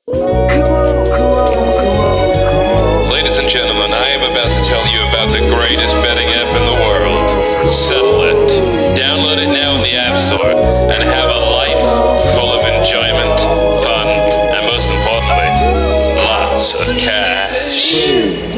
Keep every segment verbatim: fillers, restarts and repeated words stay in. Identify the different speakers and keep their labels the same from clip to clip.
Speaker 1: Ladies and gentlemen, I am about to tell you about the greatest betting app in the world. Settle it. Download it now in the App Store and have a life full of enjoyment, fun, and most importantly, lots of cash.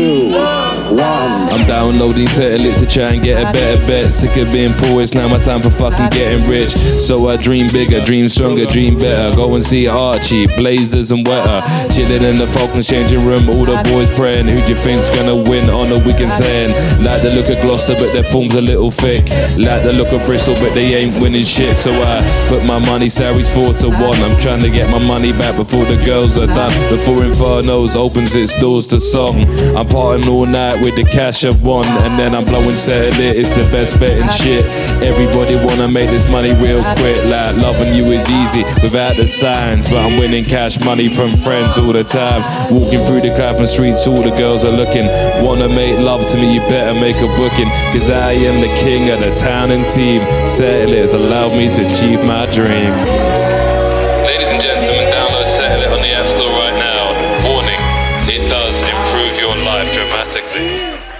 Speaker 2: I'm downloading Settle It to try and get a better bet. Sick of being poor, it's now my time for fucking getting rich. So I dream bigger, dream stronger, dream better. Go and see Archie, Blazers and Wetter. Chilling in the Falcons changing room, all the boys praying. Who do you think's gonna win on the weekend saying? Like the look of Gloucester but their form's a little thick. Like the look of Bristol but they ain't winning shit. So I put my money salaries four to one. I'm trying to get my money back before the girls are done. Before Inferno's opens its doors to song. I'm partying all night with the cash I've won, and then I'm blowing Settle It, it's the best betting shit. Everybody wanna make this money real quick. Like loving you is easy without the signs, but I'm winning cash money from friends all the time. Walking through the Clapham streets, all the girls are looking. Wanna make love to me, you better make a booking, cause I am the king of the town and team. Settle It has allowed me to achieve my dream.
Speaker 1: Ladies and gentlemen, download Settle It on the App Store right now. Warning, it does improve your life dramatically.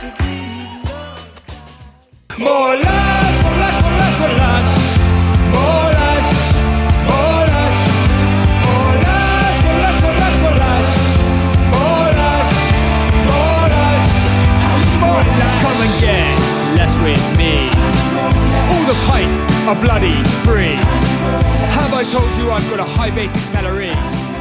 Speaker 3: More lash, more lash, more lash, more lash. More lash, more lash. More lash, more lash, more lash, more lash. More lash, more lash. More lash. Come and get less with me. All the pints are bloody free. Have I told you I've got a high basic salary?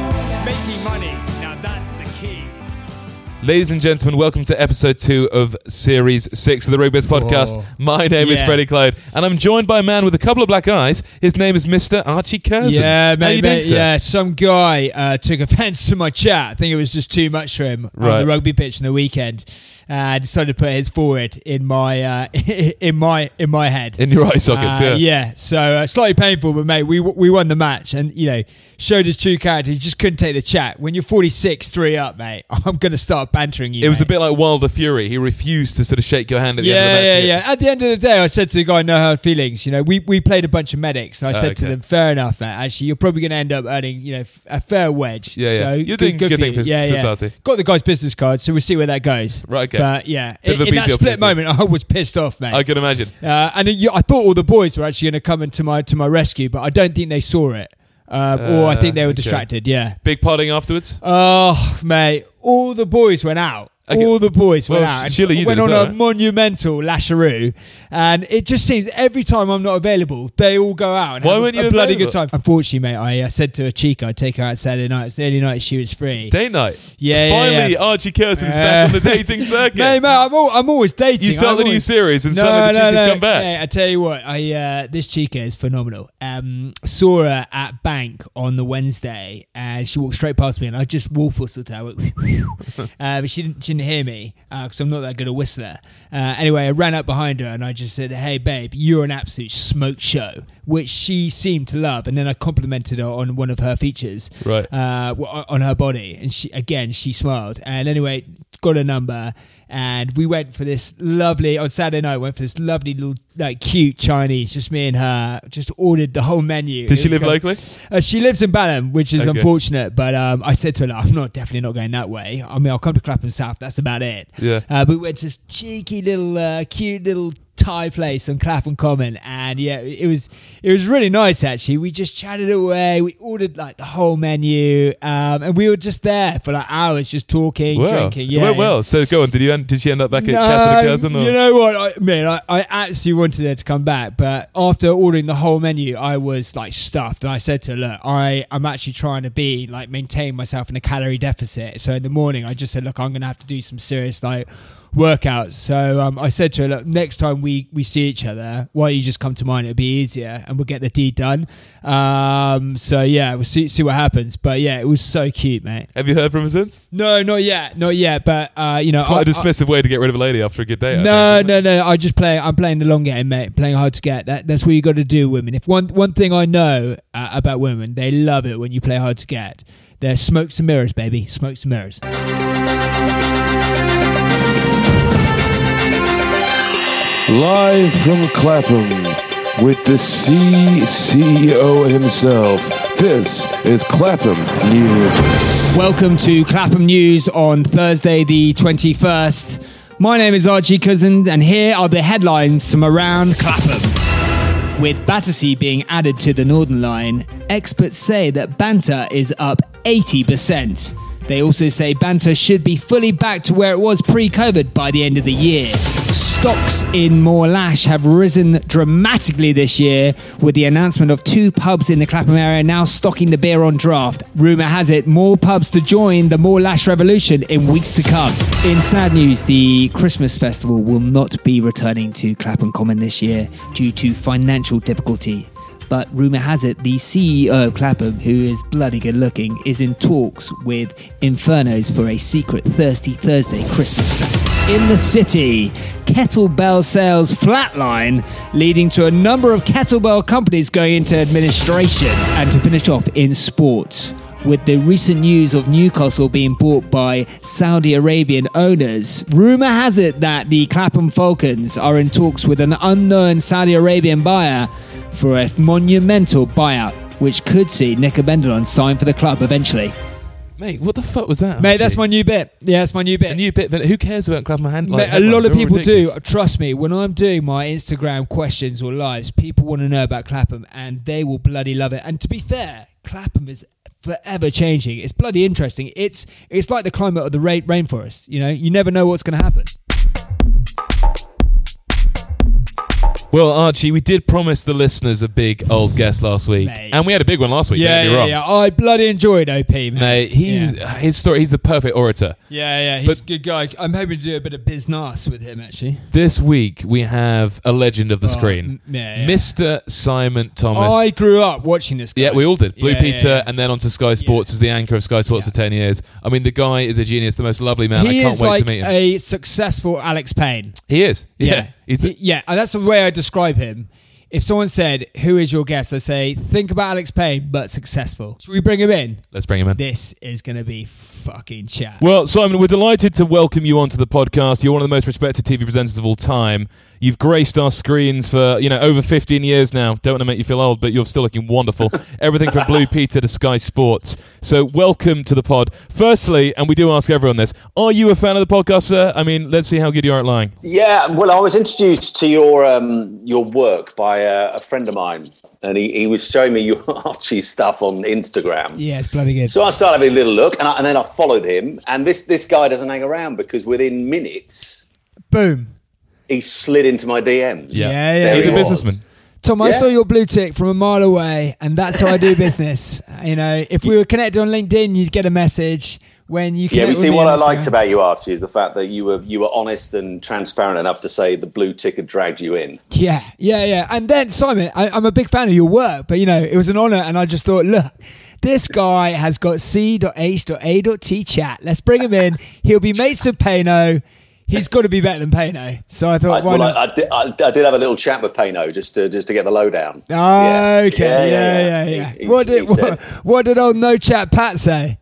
Speaker 3: Making money, now that's the key.
Speaker 2: Ladies and gentlemen, welcome to episode two of series six of the Rogue Biz podcast.
Speaker 3: Whoa.
Speaker 2: My name is
Speaker 3: Yeah.
Speaker 2: Freddie Clyde, and I'm joined by a man with a couple of black eyes. His name is Mister Archie Curzon.
Speaker 3: Yeah,
Speaker 2: How
Speaker 3: mate,
Speaker 2: you doing,
Speaker 3: mate
Speaker 2: sir?
Speaker 3: yeah. Some guy uh, took offence to my chat. I think it was just too much for him
Speaker 2: Right.
Speaker 3: on the rugby pitch on the weekend. Uh, I decided to put his forward in my uh, in my in my head.
Speaker 2: In your eye sockets,
Speaker 3: Uh,
Speaker 2: yeah.
Speaker 3: yeah, so uh, slightly painful, but mate, we we won the match, and you know, showed his true character. He just couldn't take the chat. When you're forty-six, three up, mate, I'm gonna start bantering you.
Speaker 2: It was a
Speaker 3: mate.
Speaker 2: bit like Wilder Fury. He refused to sort of shake your hand at the
Speaker 3: Yeah,
Speaker 2: end of the
Speaker 3: yeah,
Speaker 2: match.
Speaker 3: yeah. At the end of the day, I said to the guy, no hard feelings. You know, we, we played a bunch of medics. And I
Speaker 2: Oh,
Speaker 3: said to
Speaker 2: okay.
Speaker 3: them, fair enough, mate. Actually, you're probably going to end up earning, you know, f- a fair wedge.
Speaker 2: Yeah, yeah.
Speaker 3: So
Speaker 2: You're doing good thing
Speaker 3: you.
Speaker 2: for
Speaker 3: yeah,
Speaker 2: society.
Speaker 3: Yeah. Got the guy's business card, so we'll see where that goes.
Speaker 2: Right, okay.
Speaker 3: But yeah,
Speaker 2: Bit
Speaker 3: in,
Speaker 2: of a
Speaker 3: in that
Speaker 2: beat-up
Speaker 3: split
Speaker 2: pizza.
Speaker 3: moment, I was pissed off, mate.
Speaker 2: I can imagine.
Speaker 3: Uh, and it, I thought all the boys were actually going to come into my to my rescue, but I don't think they saw it. Um, or I think they were
Speaker 2: okay.
Speaker 3: distracted, yeah.
Speaker 2: Big partying afterwards?
Speaker 3: Oh, mate, all the boys went out.
Speaker 2: Okay.
Speaker 3: All the boys went
Speaker 2: Well,
Speaker 3: out and
Speaker 2: surely you
Speaker 3: went
Speaker 2: did
Speaker 3: on
Speaker 2: as well,
Speaker 3: a
Speaker 2: right?
Speaker 3: monumental lasharoo, and it just seems every time I'm not available, they all go out and
Speaker 2: Why
Speaker 3: have
Speaker 2: weren't
Speaker 3: a,
Speaker 2: you
Speaker 3: a bloody
Speaker 2: available?
Speaker 3: good time. Unfortunately, mate, I uh, said to a chica I'd take her out Saturday night. It's the only night she was free.
Speaker 2: Date night?
Speaker 3: Yeah, yeah,
Speaker 2: Finally,
Speaker 3: yeah.
Speaker 2: Archie Curzon is
Speaker 3: Uh,
Speaker 2: back on the dating circuit.
Speaker 3: Mate, mate, I'm, all, I'm always dating.
Speaker 2: You start
Speaker 3: I'm
Speaker 2: the new
Speaker 3: always-
Speaker 2: series and
Speaker 3: no,
Speaker 2: suddenly the
Speaker 3: no,
Speaker 2: chick has
Speaker 3: no.
Speaker 2: come back.
Speaker 3: Hey, I tell you what, I uh, this chica is phenomenal. Um, saw her at Bank on the Wednesday, and she walked straight past me, and I just wolf whistled to her. I went, uh, but she didn't, she didn't hear me because I'm not that good a whistler. Uh, anyway, I ran up behind her and I just said, "Hey, babe, you're an absolute smoke show," which she seemed to love. And then I complimented her on one of her features,
Speaker 2: Right.
Speaker 3: uh, on her body, and she again she smiled. And anyway, got a number, and we went for this lovely on Saturday night. Went for this lovely little like cute Chinese, just me and her. Just ordered the whole menu.
Speaker 2: Does she
Speaker 3: It was
Speaker 2: live
Speaker 3: great.
Speaker 2: locally?
Speaker 3: Uh, she lives in Balham, which is
Speaker 2: Okay.
Speaker 3: unfortunate. But um, I said to her, like, "I'm not definitely not going that way. I mean, I'll come to Clapham South. That's about it."
Speaker 2: Yeah.
Speaker 3: Uh, but we went to this cheeky little, uh, cute little Thai place on Clapham Common, and yeah, it was it was really nice actually. We just chatted away. We ordered like the whole menu, um, and we were just there for like hours, just talking,
Speaker 2: Wow.
Speaker 3: drinking.
Speaker 2: It
Speaker 3: Yeah,
Speaker 2: went
Speaker 3: yeah.
Speaker 2: well. So go on. Did you end, did she end up back at Casa de Curzon?
Speaker 3: You know what, I mean, I, I actually wanted her to come back, but after ordering the whole menu, I was like stuffed, and I said to her, "Look, I I'm actually trying to be like maintain myself in a calorie deficit. So in the morning, I just said, look, I'm going to have to do some serious like workouts. So um, I said to her, look, next time we we see each other, why don't you just come to mine? It'll be easier, and we'll get the deed done. Um, so yeah, we'll see see what happens. But yeah, it was so cute, mate.
Speaker 2: Have you heard from her since?
Speaker 3: No, not yet, not yet. But uh, you know,
Speaker 2: It's quite
Speaker 3: I-
Speaker 2: a dismissive way to get rid of a lady after a good day. I
Speaker 3: no,
Speaker 2: think, isn't
Speaker 3: no, no. I just play. I'm playing the long game, mate. Playing hard to get. That that's what you got to do, women. If one one thing I know uh, about women, they love it when you play hard to get. They're smokes and mirrors, baby. Smokes and mirrors.
Speaker 2: Live from Clapham with the C C O himself, This is Clapham News.
Speaker 4: Welcome to Clapham News on Thursday the twenty-first. My name is Archie Cousins and here are the headlines from around Clapham. With Battersea being added to the Northern Line, experts say that Banter is up eighty percent. They also say Banter should be fully back to where it was pre-COVID by the end of the year. Stocks in Moorlash have risen dramatically this year with the announcement of two pubs in the Clapham area now stocking the beer on draft. Rumour has it more pubs to join the Moorlash revolution in weeks to come. In sad news, the Christmas festival will not be returning to Clapham Common this year due to financial difficulty. But rumour has it the C E O of Clapham, who is bloody good looking, is in talks with Infernos for a secret Thirsty Thursday Christmas fest. In the city, kettlebell sales flatline, leading to a number of kettlebell companies going into administration. And to finish off in sports, with the recent news of Newcastle being bought by Saudi Arabian owners, rumour has it that the Clapham Falcons are in talks with an unknown Saudi Arabian buyer for a monumental buyout, which could see Nick Abendon sign for the club eventually.
Speaker 2: Mate, what the fuck was that?
Speaker 4: Mate, that's my new bit. Yeah, that's my new bit.
Speaker 2: A new bit, but who cares about Clapham Hand?
Speaker 4: Mate, a lot of people do. Trust me, when I'm doing my Instagram questions or lives, people want to know about Clapham and they will bloody love it. And to be fair, Clapham is forever changing. It's bloody interesting. It's it's like the climate of the rain- rainforest. You know, you never know what's going to happen.
Speaker 2: Well, Archie, we did promise the listeners a big old guest last week.
Speaker 4: Mate.
Speaker 2: And we had a big one last week,
Speaker 4: Yeah,
Speaker 2: don't get me
Speaker 4: yeah,
Speaker 2: wrong.
Speaker 4: yeah. I bloody enjoyed O P, man.
Speaker 2: Mate, he's,
Speaker 4: Yeah.
Speaker 2: his story, he's the perfect orator.
Speaker 4: Yeah, yeah, he's
Speaker 2: But-
Speaker 4: a good guy. I'm hoping to do a bit of business with him, actually.
Speaker 2: This week, we have a legend of the
Speaker 4: Oh,
Speaker 2: screen.
Speaker 4: m- yeah, yeah.
Speaker 2: Mister Simon Thomas.
Speaker 4: I grew up watching this guy.
Speaker 2: Yeah, we all did. Blue
Speaker 4: Yeah,
Speaker 2: Peter,
Speaker 4: yeah, yeah.
Speaker 2: and then onto Sky Sports
Speaker 4: Yeah.
Speaker 2: as the anchor of Sky Sports
Speaker 4: Yeah.
Speaker 2: for ten years. I mean, the guy is a genius, the most lovely man.
Speaker 4: He
Speaker 2: I can't
Speaker 4: is
Speaker 2: wait
Speaker 4: like
Speaker 2: to meet him.
Speaker 4: a successful Alex Payne.
Speaker 2: He is. Yeah.
Speaker 4: Yeah.
Speaker 2: He's the,
Speaker 4: He- yeah, and that's the way I describe him. If someone said, "Who is your guest?" I say, "Think about Alex Payne, but successful." Should we bring him in?
Speaker 2: Let's bring him in.
Speaker 4: This is going to be fucking chat.
Speaker 2: Well, Simon, we're delighted to welcome you onto the podcast. You're one of the most respected T V presenters of all time. You've graced our screens for, you know, over fifteen years now. Don't want to make you feel old, but you're still looking wonderful. Everything from Blue Peter to Sky Sports. So welcome to the pod. Firstly, and we do ask everyone this, are you a fan of the podcast, sir? I mean, let's see how good you are at lying.
Speaker 5: Yeah, well, I was introduced to your um, your work by uh, a friend of mine, and he, he was showing me your Archie stuff on Instagram.
Speaker 4: Yeah, it's bloody good.
Speaker 5: So I started having a little look, and, I, and then I followed him. And this this guy doesn't hang around because within minutes
Speaker 4: Boom.
Speaker 5: he slid into my D Ms.
Speaker 4: Yeah, yeah,
Speaker 5: There
Speaker 2: He's
Speaker 5: he
Speaker 2: a
Speaker 5: was.
Speaker 2: businessman.
Speaker 4: Tom, I
Speaker 5: Yeah.
Speaker 4: saw your blue tick from a mile away, and that's how I do business. You know, if we were connected on LinkedIn, you'd get a message. When you
Speaker 5: Yeah,
Speaker 4: connect
Speaker 5: we
Speaker 4: with
Speaker 5: see
Speaker 4: me
Speaker 5: what
Speaker 4: on
Speaker 5: I liked
Speaker 4: Instagram.
Speaker 5: about you, Archie, is the fact that you were you were honest and transparent enough to say the blue tick had dragged you in.
Speaker 4: Yeah, yeah, yeah. And then, Simon, I, I'm a big fan of your work, but, you know, it was an honour, and I just thought, look, this guy has got C H A T chat. Let's bring him in. He'll be mates with Payno. He's got to be better than Payno. So I thought,
Speaker 5: I,
Speaker 4: why
Speaker 5: well,
Speaker 4: not?
Speaker 5: I, I, did, I, I did have a little chat with Payno just to just to get the lowdown.
Speaker 4: Oh, okay, yeah, yeah, yeah.
Speaker 5: He- he-
Speaker 4: what, did,
Speaker 5: he said-
Speaker 4: what, what did old No Chat Pat say?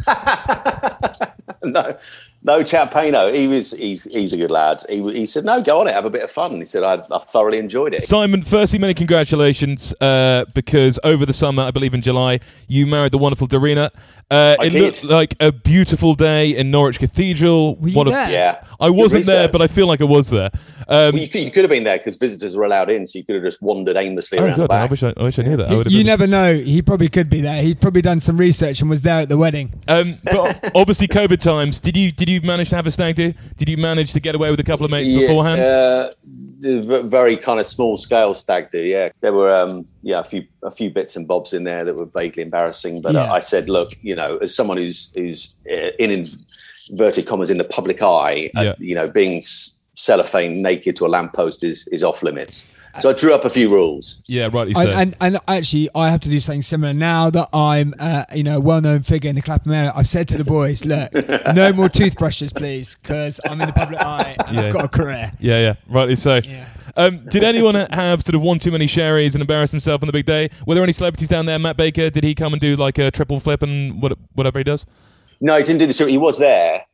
Speaker 5: no, no chat Payno. He was he's he's a good lad. He he said no, go on it, have a bit of fun. He said I, I thoroughly enjoyed it.
Speaker 2: Simon, firstly, many congratulations uh, because over the summer, I believe in July, you married the wonderful Darina. Uh,
Speaker 5: I
Speaker 2: it
Speaker 5: did.
Speaker 2: looked like a beautiful day in Norwich Cathedral.
Speaker 4: Were you
Speaker 2: What a-
Speaker 4: there?
Speaker 5: Yeah,
Speaker 2: I
Speaker 5: Good
Speaker 2: wasn't there,
Speaker 5: research.
Speaker 2: but I feel like I was there. Um,
Speaker 5: Well, you, could, you could have been there because visitors were allowed in, so you could have just wandered aimlessly
Speaker 2: oh,
Speaker 5: around the
Speaker 2: God, I
Speaker 5: back.
Speaker 2: wish I, I wish I knew that. I
Speaker 4: You,
Speaker 2: would have
Speaker 4: you
Speaker 2: been-
Speaker 4: never know. He probably could be there. He'd probably done some research and was there at the wedding.
Speaker 2: Um, but obviously, COVID times. Did you did you manage to have a stag do? Did you manage to get away with a couple of mates
Speaker 5: Yeah,
Speaker 2: beforehand?
Speaker 5: Uh, the v- very kind of small scale stag do. Yeah, there were um, yeah a few a few bits and bobs in there that were vaguely embarrassing. But
Speaker 4: Yeah.
Speaker 5: uh, I said, look, you know, as someone who's who's uh, in inverted commas in the public eye,
Speaker 2: Yeah.
Speaker 5: uh, you know, being s- cellophane naked to a lamppost is is off limits. So I drew up a few rules.
Speaker 2: yeah, rightly so.
Speaker 4: And, and, and actually, I have to do something similar now that I'm, uh, you know, a well-known figure in the Clapham area. I've said to the boys, look, no more toothbrushes, please, because I'm in the public eye and
Speaker 2: Yeah.
Speaker 4: I've got a career.
Speaker 2: yeah, yeah, rightly so.
Speaker 4: Yeah.
Speaker 2: Um, did anyone have sort of one too many sherries and embarrass himself on the big day? Were there any celebrities down there? Matt Baker, did he come and do like a triple flip and what, whatever he does?
Speaker 5: No, he didn't do the show. He was there.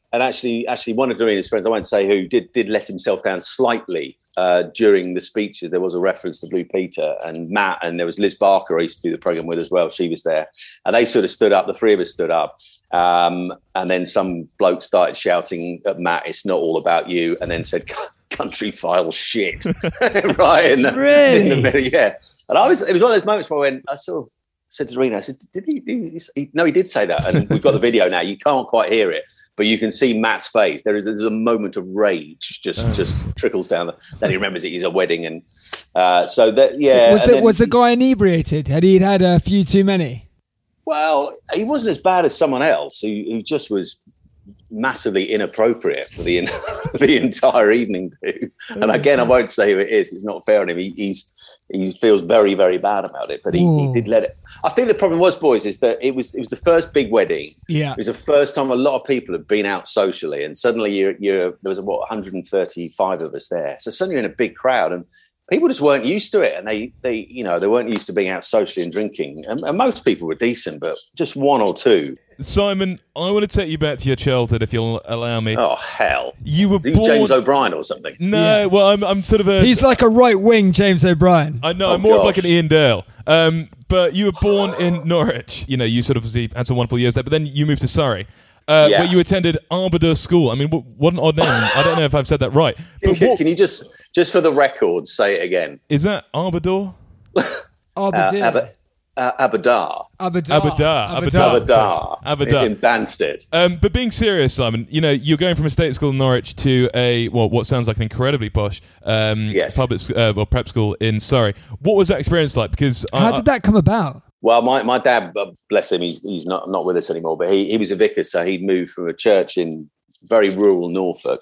Speaker 5: and actually, actually, one of Doreen's friends, I won't say who, did did let himself down slightly uh, during the speeches. There was a reference to Blue Peter and Matt, and there was Liz Barker, who used to do the program with as well. She was there, and they sort of stood up. The three of us stood up, um, and then some bloke started shouting at Matt, "It's not all about you," and then said, "Country file shit," right? In the,
Speaker 4: really?
Speaker 5: in the middle, yeah. And I was, it was one of those moments where I went, I sort of said to Doreen, I said, "Did he, did he, he? No, he did say that." And we've got the video now. You can't quite hear it, but you can see Matt's face. There is there's a moment of rage just just trickles down. The, then he remembers it is a wedding, and uh, so that yeah.
Speaker 4: Was
Speaker 5: and
Speaker 4: the,
Speaker 5: then,
Speaker 4: was the guy inebriated? Had he had a few too many?
Speaker 5: well, he wasn't as bad as someone else who, who just was massively inappropriate for the the entire evening. Too. And again, I won't say who it is. It's not fair on him. He, he's he feels very, very bad about it, but he, he did let it. I think the problem was, boys, is that it was it was the first big wedding.
Speaker 4: Yeah,
Speaker 5: it was the first time a lot of people had been out socially, and suddenly you're, you're there was what one hundred thirty-five of us there. So suddenly you're in a big crowd, and people just weren't used to it, and they they you know they weren't used to being out socially and drinking. And, and most people were decent, but just one or two.
Speaker 2: Simon, I want to take you back to your childhood, if you'll allow me.
Speaker 5: Oh hell!
Speaker 2: You were
Speaker 5: Are you
Speaker 2: born
Speaker 5: James O'Brien or something?
Speaker 2: No,
Speaker 4: Yeah.
Speaker 2: well, I'm I'm sort of a.
Speaker 4: He's like a right wing James O'Brien.
Speaker 2: I know,
Speaker 5: Oh,
Speaker 2: I'm more of
Speaker 5: gosh.
Speaker 2: like an Ian Dale. Um, but you were born in Norwich. You know, you sort of had some wonderful years there, but then you moved to Surrey, uh,
Speaker 5: Yeah.
Speaker 2: where you attended Arbiter School. I mean, what, what an odd name. I don't know if I've said that right. But
Speaker 5: Can,
Speaker 2: what,
Speaker 5: can you just just for the record say it again?
Speaker 2: is that Arbiter?
Speaker 5: Uh,
Speaker 4: Aberdeen.
Speaker 5: Ab- uh, Aberdar.
Speaker 4: Aberdeen.
Speaker 2: Aberdar.
Speaker 4: Aberdeen.
Speaker 2: Aberdar.
Speaker 5: Aberdar.
Speaker 2: Aberdar.
Speaker 5: In Banstead.
Speaker 2: Um, but being serious, Simon, you know, you're going from a state school in Norwich to a, well, what sounds like an incredibly posh um,
Speaker 5: Yes.
Speaker 2: public uh, well, prep school in Surrey. What was that experience like? Because
Speaker 4: How
Speaker 2: I,
Speaker 4: did that come about?
Speaker 5: Well, my, my dad, uh, bless him, he's he's not, not with us anymore, but he, he was a vicar, so he'd moved from a church in very rural Norfolk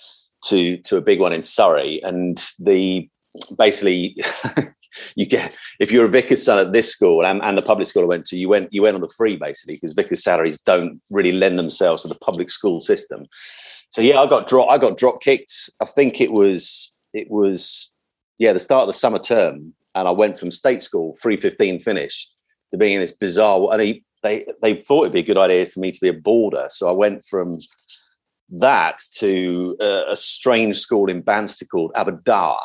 Speaker 5: to to a big one in Surrey. And the basically you get, if you're a vicar's son at this school and, and the public school I went to, you went you went on the free basically, because vicar's salaries don't really lend themselves to the public school system. So yeah, I got drop I got drop kicked. I think it was it was yeah, the start of the summer term, and I went from state school three fifteen finish to being in this bizarre, and he, they they thought it'd be a good idea for me to be a boarder. So I went from that to a, a strange school in Banstead called Aberdar,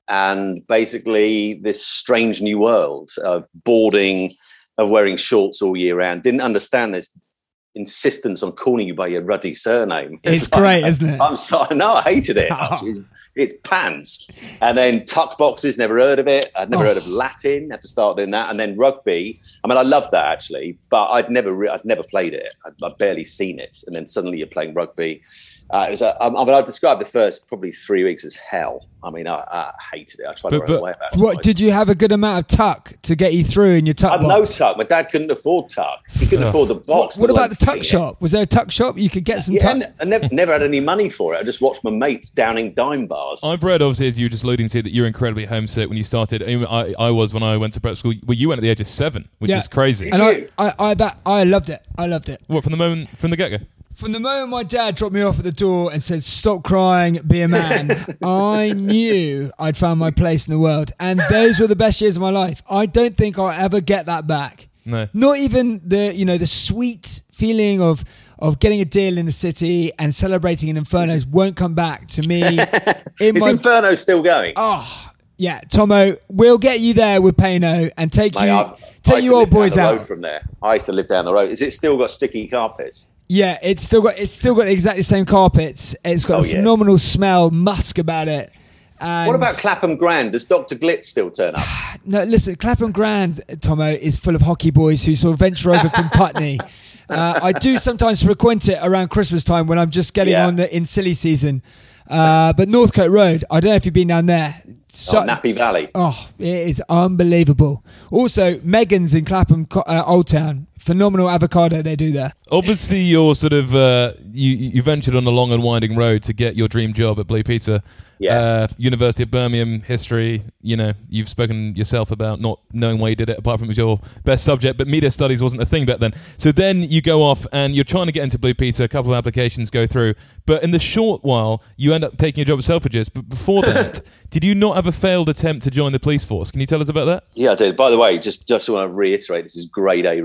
Speaker 5: and basically this strange new world of boarding, of wearing shorts all year round. Didn't understand this insistence on calling you by your ruddy surname.
Speaker 4: It's great, isn't it?
Speaker 5: I'm sorry, no, I hated it. It's, it's pants. And then tuck boxes, never heard of it. I'd never
Speaker 4: Oh.
Speaker 5: heard of Latin, had to start doing that. And then rugby. I mean, I loved that actually, but I'd never re- I'd never played it. I'd, I'd barely seen it. And then suddenly you're playing rugby. Uh, it was a, I mean, I'd describe the first probably three weeks as hell. I mean, I, I hated it. I tried
Speaker 2: But-
Speaker 5: to run
Speaker 2: but
Speaker 5: away about it.
Speaker 4: What did you have a good amount of tuck to get you through in your tuck
Speaker 5: I had no
Speaker 4: box?
Speaker 5: tuck. My dad couldn't afford tuck. He couldn't afford the
Speaker 4: What,
Speaker 5: box.
Speaker 4: what
Speaker 5: let
Speaker 4: about
Speaker 5: alone
Speaker 4: the tuck
Speaker 5: fitting it.
Speaker 4: shop? Was there a tuck shop you could get some
Speaker 5: Yeah,
Speaker 4: tuck?
Speaker 5: and I never, never had any money for it. I just watched my mates downing dime bars.
Speaker 2: I've read, obviously, as you were just alluding to, that you were incredibly homesick when you started. I, mean, I, I was when I went to prep school. Well, you went at the age of seven, which
Speaker 4: Yeah.
Speaker 2: is crazy.
Speaker 4: And
Speaker 5: you?
Speaker 4: I, I, I, that, I loved it. I loved it.
Speaker 2: What, from the moment, from the get-go?
Speaker 4: From the moment my dad dropped me off at the door and said, "Stop crying, be a man," I knew I'd found my place in the world. And those were the best years of my life. I don't think I'll ever get that back.
Speaker 2: No.
Speaker 4: Not even the, you know, the sweet feeling of of getting a deal in the city and celebrating in Infernos won't come back to me. In
Speaker 5: Is
Speaker 4: my,
Speaker 5: Inferno still going?
Speaker 4: oh, yeah, Tomo, we'll get you there with Payno and take
Speaker 5: Mate,
Speaker 4: you,
Speaker 5: I- I
Speaker 4: take
Speaker 5: used
Speaker 4: you
Speaker 5: to
Speaker 4: old
Speaker 5: live down
Speaker 4: boys
Speaker 5: the road
Speaker 4: out.
Speaker 5: from there. I used to live down the road. Is it still got sticky carpets?
Speaker 4: Yeah, it's still got it's still got exactly the same carpets. It's got
Speaker 5: Oh,
Speaker 4: a
Speaker 5: yes.
Speaker 4: phenomenal smell, musk about it. And
Speaker 5: What about Clapham Grand? Does Doctor Glitz still turn up?
Speaker 4: no? Listen, Clapham Grand, Tomo, is full of hockey boys who sort of venture over from Putney. Uh, I do sometimes frequent it around Christmas time when I'm just getting
Speaker 5: Yeah.
Speaker 4: on the in silly season. Uh, but Northcote Road, I don't know if you've been down there. So,
Speaker 5: Oh, Nappy Valley.
Speaker 4: Oh, it is unbelievable. Also, Megan's in Clapham Co- uh, Old Town. Phenomenal avocado they do there.
Speaker 2: Obviously, you're sort of uh, you you ventured on a long and winding road to get your dream job at Blue Peter.
Speaker 5: Yeah.
Speaker 2: Uh, University of Birmingham history. You know, you've spoken yourself about not knowing why you did it, apart from it was your best subject. But media studies wasn't a thing back then. So then you go off and you're trying to get into Blue Peter. A couple of applications go through, but in the short while, you end up taking a job at Selfridges. But before that, did you not have a failed attempt to join the police force? Can you tell us about that?
Speaker 5: Yeah, I did. By the way, just just want to reiterate, this is grade A research.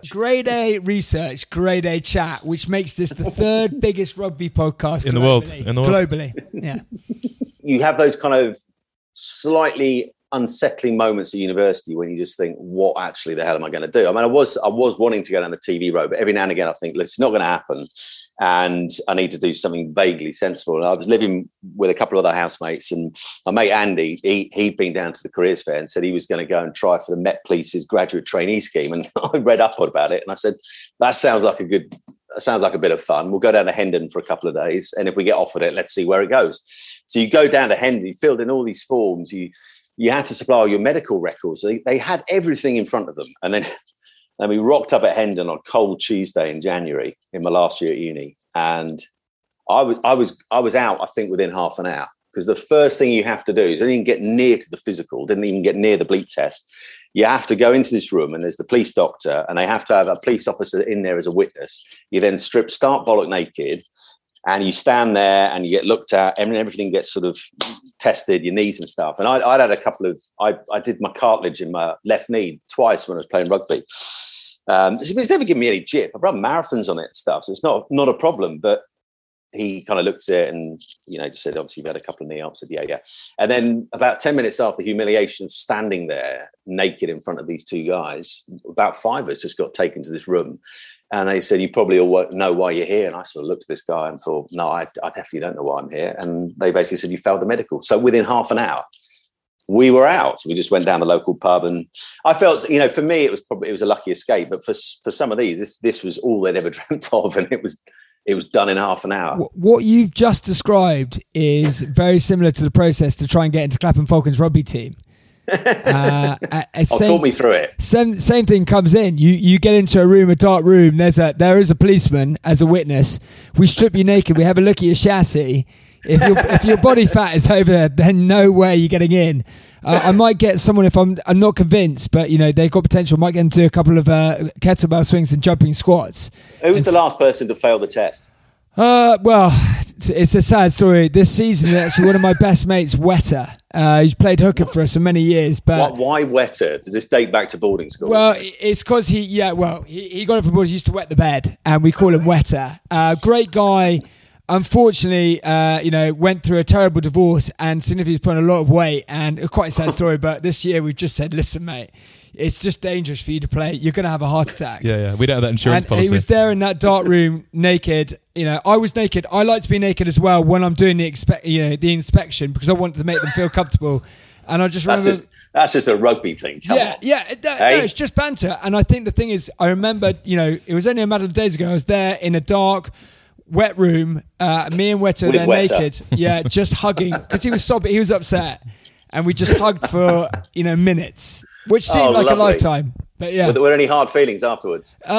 Speaker 4: grade A research, grade A chat, which makes this the third biggest rugby podcast
Speaker 6: in
Speaker 4: globally.
Speaker 6: the world. In the world.
Speaker 4: Globally, yeah.
Speaker 5: You have those kind of slightly unsettling moments at university when you just think, what actually the hell am I going to do? I mean, I was I was wanting to go down the T V road, but every now and again I think, it's not going to happen. And I need to do something vaguely sensible. And I was living with a couple of other housemates, and my mate Andy, he, he'd been down to the careers fair and said he was going to go and try for the Met Police's graduate trainee scheme. And I read up about it and I said, that sounds like a good, that sounds like a bit of fun. We'll go down to Hendon for a couple of days. And if we get offered it, let's see where it goes. So you go down to Hendon, you filled in all these forms, you you had to supply all your medical records. They, they had everything in front of them. And then And we rocked up at Hendon on cold Tuesday in January in my last year at uni. And I was I was I was out, I think, within half an hour. Because the first thing you have to do is don't even get near to the physical, didn't even get near the bleep test. You have to go into this room and there's the police doctor and they have to have a police officer in there as a witness. You then strip stark bollock naked and you stand there and you get looked at and everything gets sort of tested, your knees and stuff. And I, I'd had a couple of, I, I did my cartilage in my left knee twice when I was playing rugby. Um, it's, it's never given me any jip. I've run marathons on it and stuff, so it's not not a problem. But he kind of looked at it and, you know, just said, obviously, you've had a couple of knee ups. I said, yeah, yeah. And then about ten minutes after the humiliation of standing there naked in front of these two guys, about five of us just got taken to this room. And they said, you probably all know why you're here. And I sort of looked at this guy and thought, no, I, I definitely don't know why I'm here. And they basically said, you failed the medical. So within half an hour, we were out. We just went down the local pub, and I felt, you know, for me, it was probably it was a lucky escape. But for for some of these, this this was all they'd ever dreamt of, and it was it was done in half an hour.
Speaker 4: What you've just described is very similar to the process to try and get into Clapham Falcons rugby team. uh,
Speaker 5: oh, same, talk me through it.
Speaker 4: Same, same thing comes in. You you get into a room, a dark room. There's a there is a policeman as a witness. We strip you naked. We have a look at your chassis. If your if your body fat is over there, then no way you're getting in. Uh, I might get someone if I'm I'm not convinced, but you know they've got potential. Might get into a couple of uh, kettlebell swings and jumping squats.
Speaker 5: Who was
Speaker 4: and
Speaker 5: the last person to fail the test?
Speaker 4: Uh, well, it's, it's a sad story. This season, actually, one of my best mates, Wetter, uh, he's played hooker for us for many years. But
Speaker 5: why, why Wetter? Does this date back to boarding school?
Speaker 4: Well, it's because he, yeah, well, he, he got it from boarding. He used to wet the bed, and we call him Wetter. Uh, great guy. Unfortunately, uh, you know, went through a terrible divorce and significantly put on a lot of weight, and quite a sad story. But this year, we've just said, listen, mate, it's just dangerous for you to play. You're going to have a heart attack.
Speaker 6: Yeah, yeah. We don't have that insurance
Speaker 4: and
Speaker 6: policy.
Speaker 4: He was there in that dark room, naked. You know, I was naked. I like to be naked as well when I'm doing the expe- you know, the inspection because I wanted to make them feel comfortable. And I just
Speaker 5: that's
Speaker 4: remember
Speaker 5: just that's just a rugby thing. Come
Speaker 4: yeah,
Speaker 5: on.
Speaker 4: yeah. It, no,
Speaker 5: hey?
Speaker 4: no, it's just banter. And I think the thing is, I remember, you know, it was only a matter of days ago. I was there in a dark, wet room. Uh, me and Wetter, they're naked. Yeah, just hugging because he was sobbing. He was upset, and we just hugged for you know minutes, which seemed
Speaker 5: oh,
Speaker 4: like
Speaker 5: lovely.
Speaker 4: a lifetime. But yeah,
Speaker 5: were there, were there any hard feelings afterwards?
Speaker 4: Uh,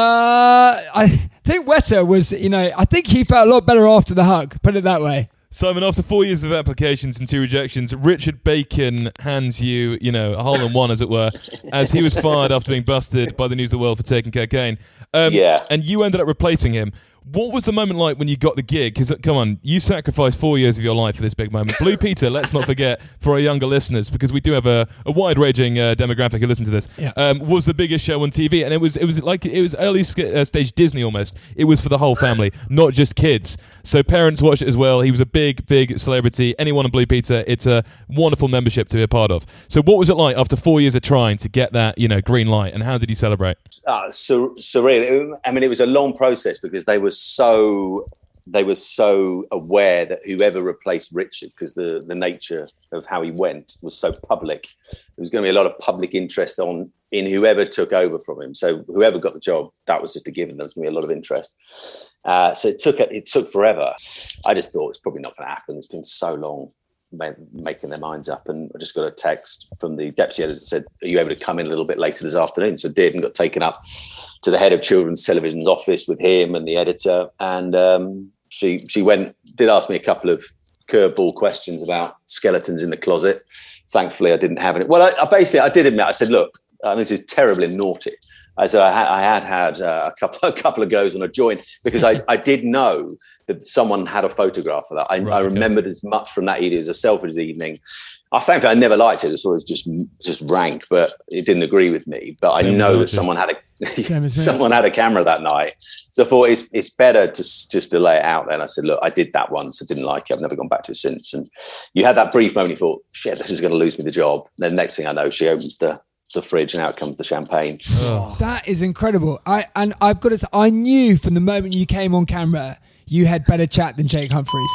Speaker 4: I think Wetter was, you know, I think he felt a lot better after the hug. Put it that way.
Speaker 6: Simon, after four years of applications and two rejections, Richard Bacon hands you, you know, a hole in one, as it were, as he was fired after being busted by the News of the World for taking cocaine. Um,
Speaker 5: yeah.
Speaker 6: And you ended up replacing him. What was the moment like when you got the gig? Because, come on, you sacrificed four years of your life for this big moment. Blue Peter, let's not forget, for our younger listeners, because we do have a, a wide-ranging uh, demographic who listen to this,
Speaker 4: yeah.
Speaker 6: um, was the biggest show on T V. And it was it was like it was early sk- uh, stage Disney almost. It was for the whole family, not just kids. So parents watched it as well. He was a big, big celebrity. Anyone on Blue Peter, it's a wonderful membership to be a part of. So what was it like after four years of trying to get that, you know, green light? And how did you celebrate?
Speaker 5: Uh, sur- surreal. I mean, it was a long process because they were so they were so aware that whoever replaced Richard, because the, the nature of how he went was so public, there was going to be a lot of public interest on in whoever took over from him. So whoever got the job, that was just a given. There was going to be a lot of interest. Uh, so it took it took forever. I just thought it's probably not going to happen. It's been so long making their minds up, and I just got a text from the deputy editor that said, are you able to come in a little bit later this afternoon? So I did, and got taken up to the head of children's television's office with him and the editor, and um, she she went did ask me a couple of curveball questions about skeletons in the closet. Thankfully I didn't have any. Well, I, I basically I did admit, I said, look, uh, this is terribly naughty. I said I had, I had had uh, a couple a couple of goes on a joint because I, I did know that someone had a photograph of that. I,
Speaker 6: Right,
Speaker 5: I
Speaker 6: okay.
Speaker 5: remembered as much from that evening as a Selfridges evening. I think I never liked it. I thought it was just just rank, but it didn't agree with me. But I
Speaker 6: Same
Speaker 5: know
Speaker 6: with
Speaker 5: that
Speaker 6: me.
Speaker 5: someone had
Speaker 4: Same
Speaker 5: a
Speaker 4: as me.
Speaker 5: someone had a camera that night, so I thought it's it's better to s- just to lay it out there. And I said, look, I did that once. I didn't like it. I've never gone back to it since. And you had that brief moment. You thought, shit, this is going to lose me the job. And then next thing I know, she opens the the fridge and out comes the champagne.
Speaker 4: That is incredible. I and I've got to say, I knew from the moment you came on camera, you had better chat than Jake Humphries.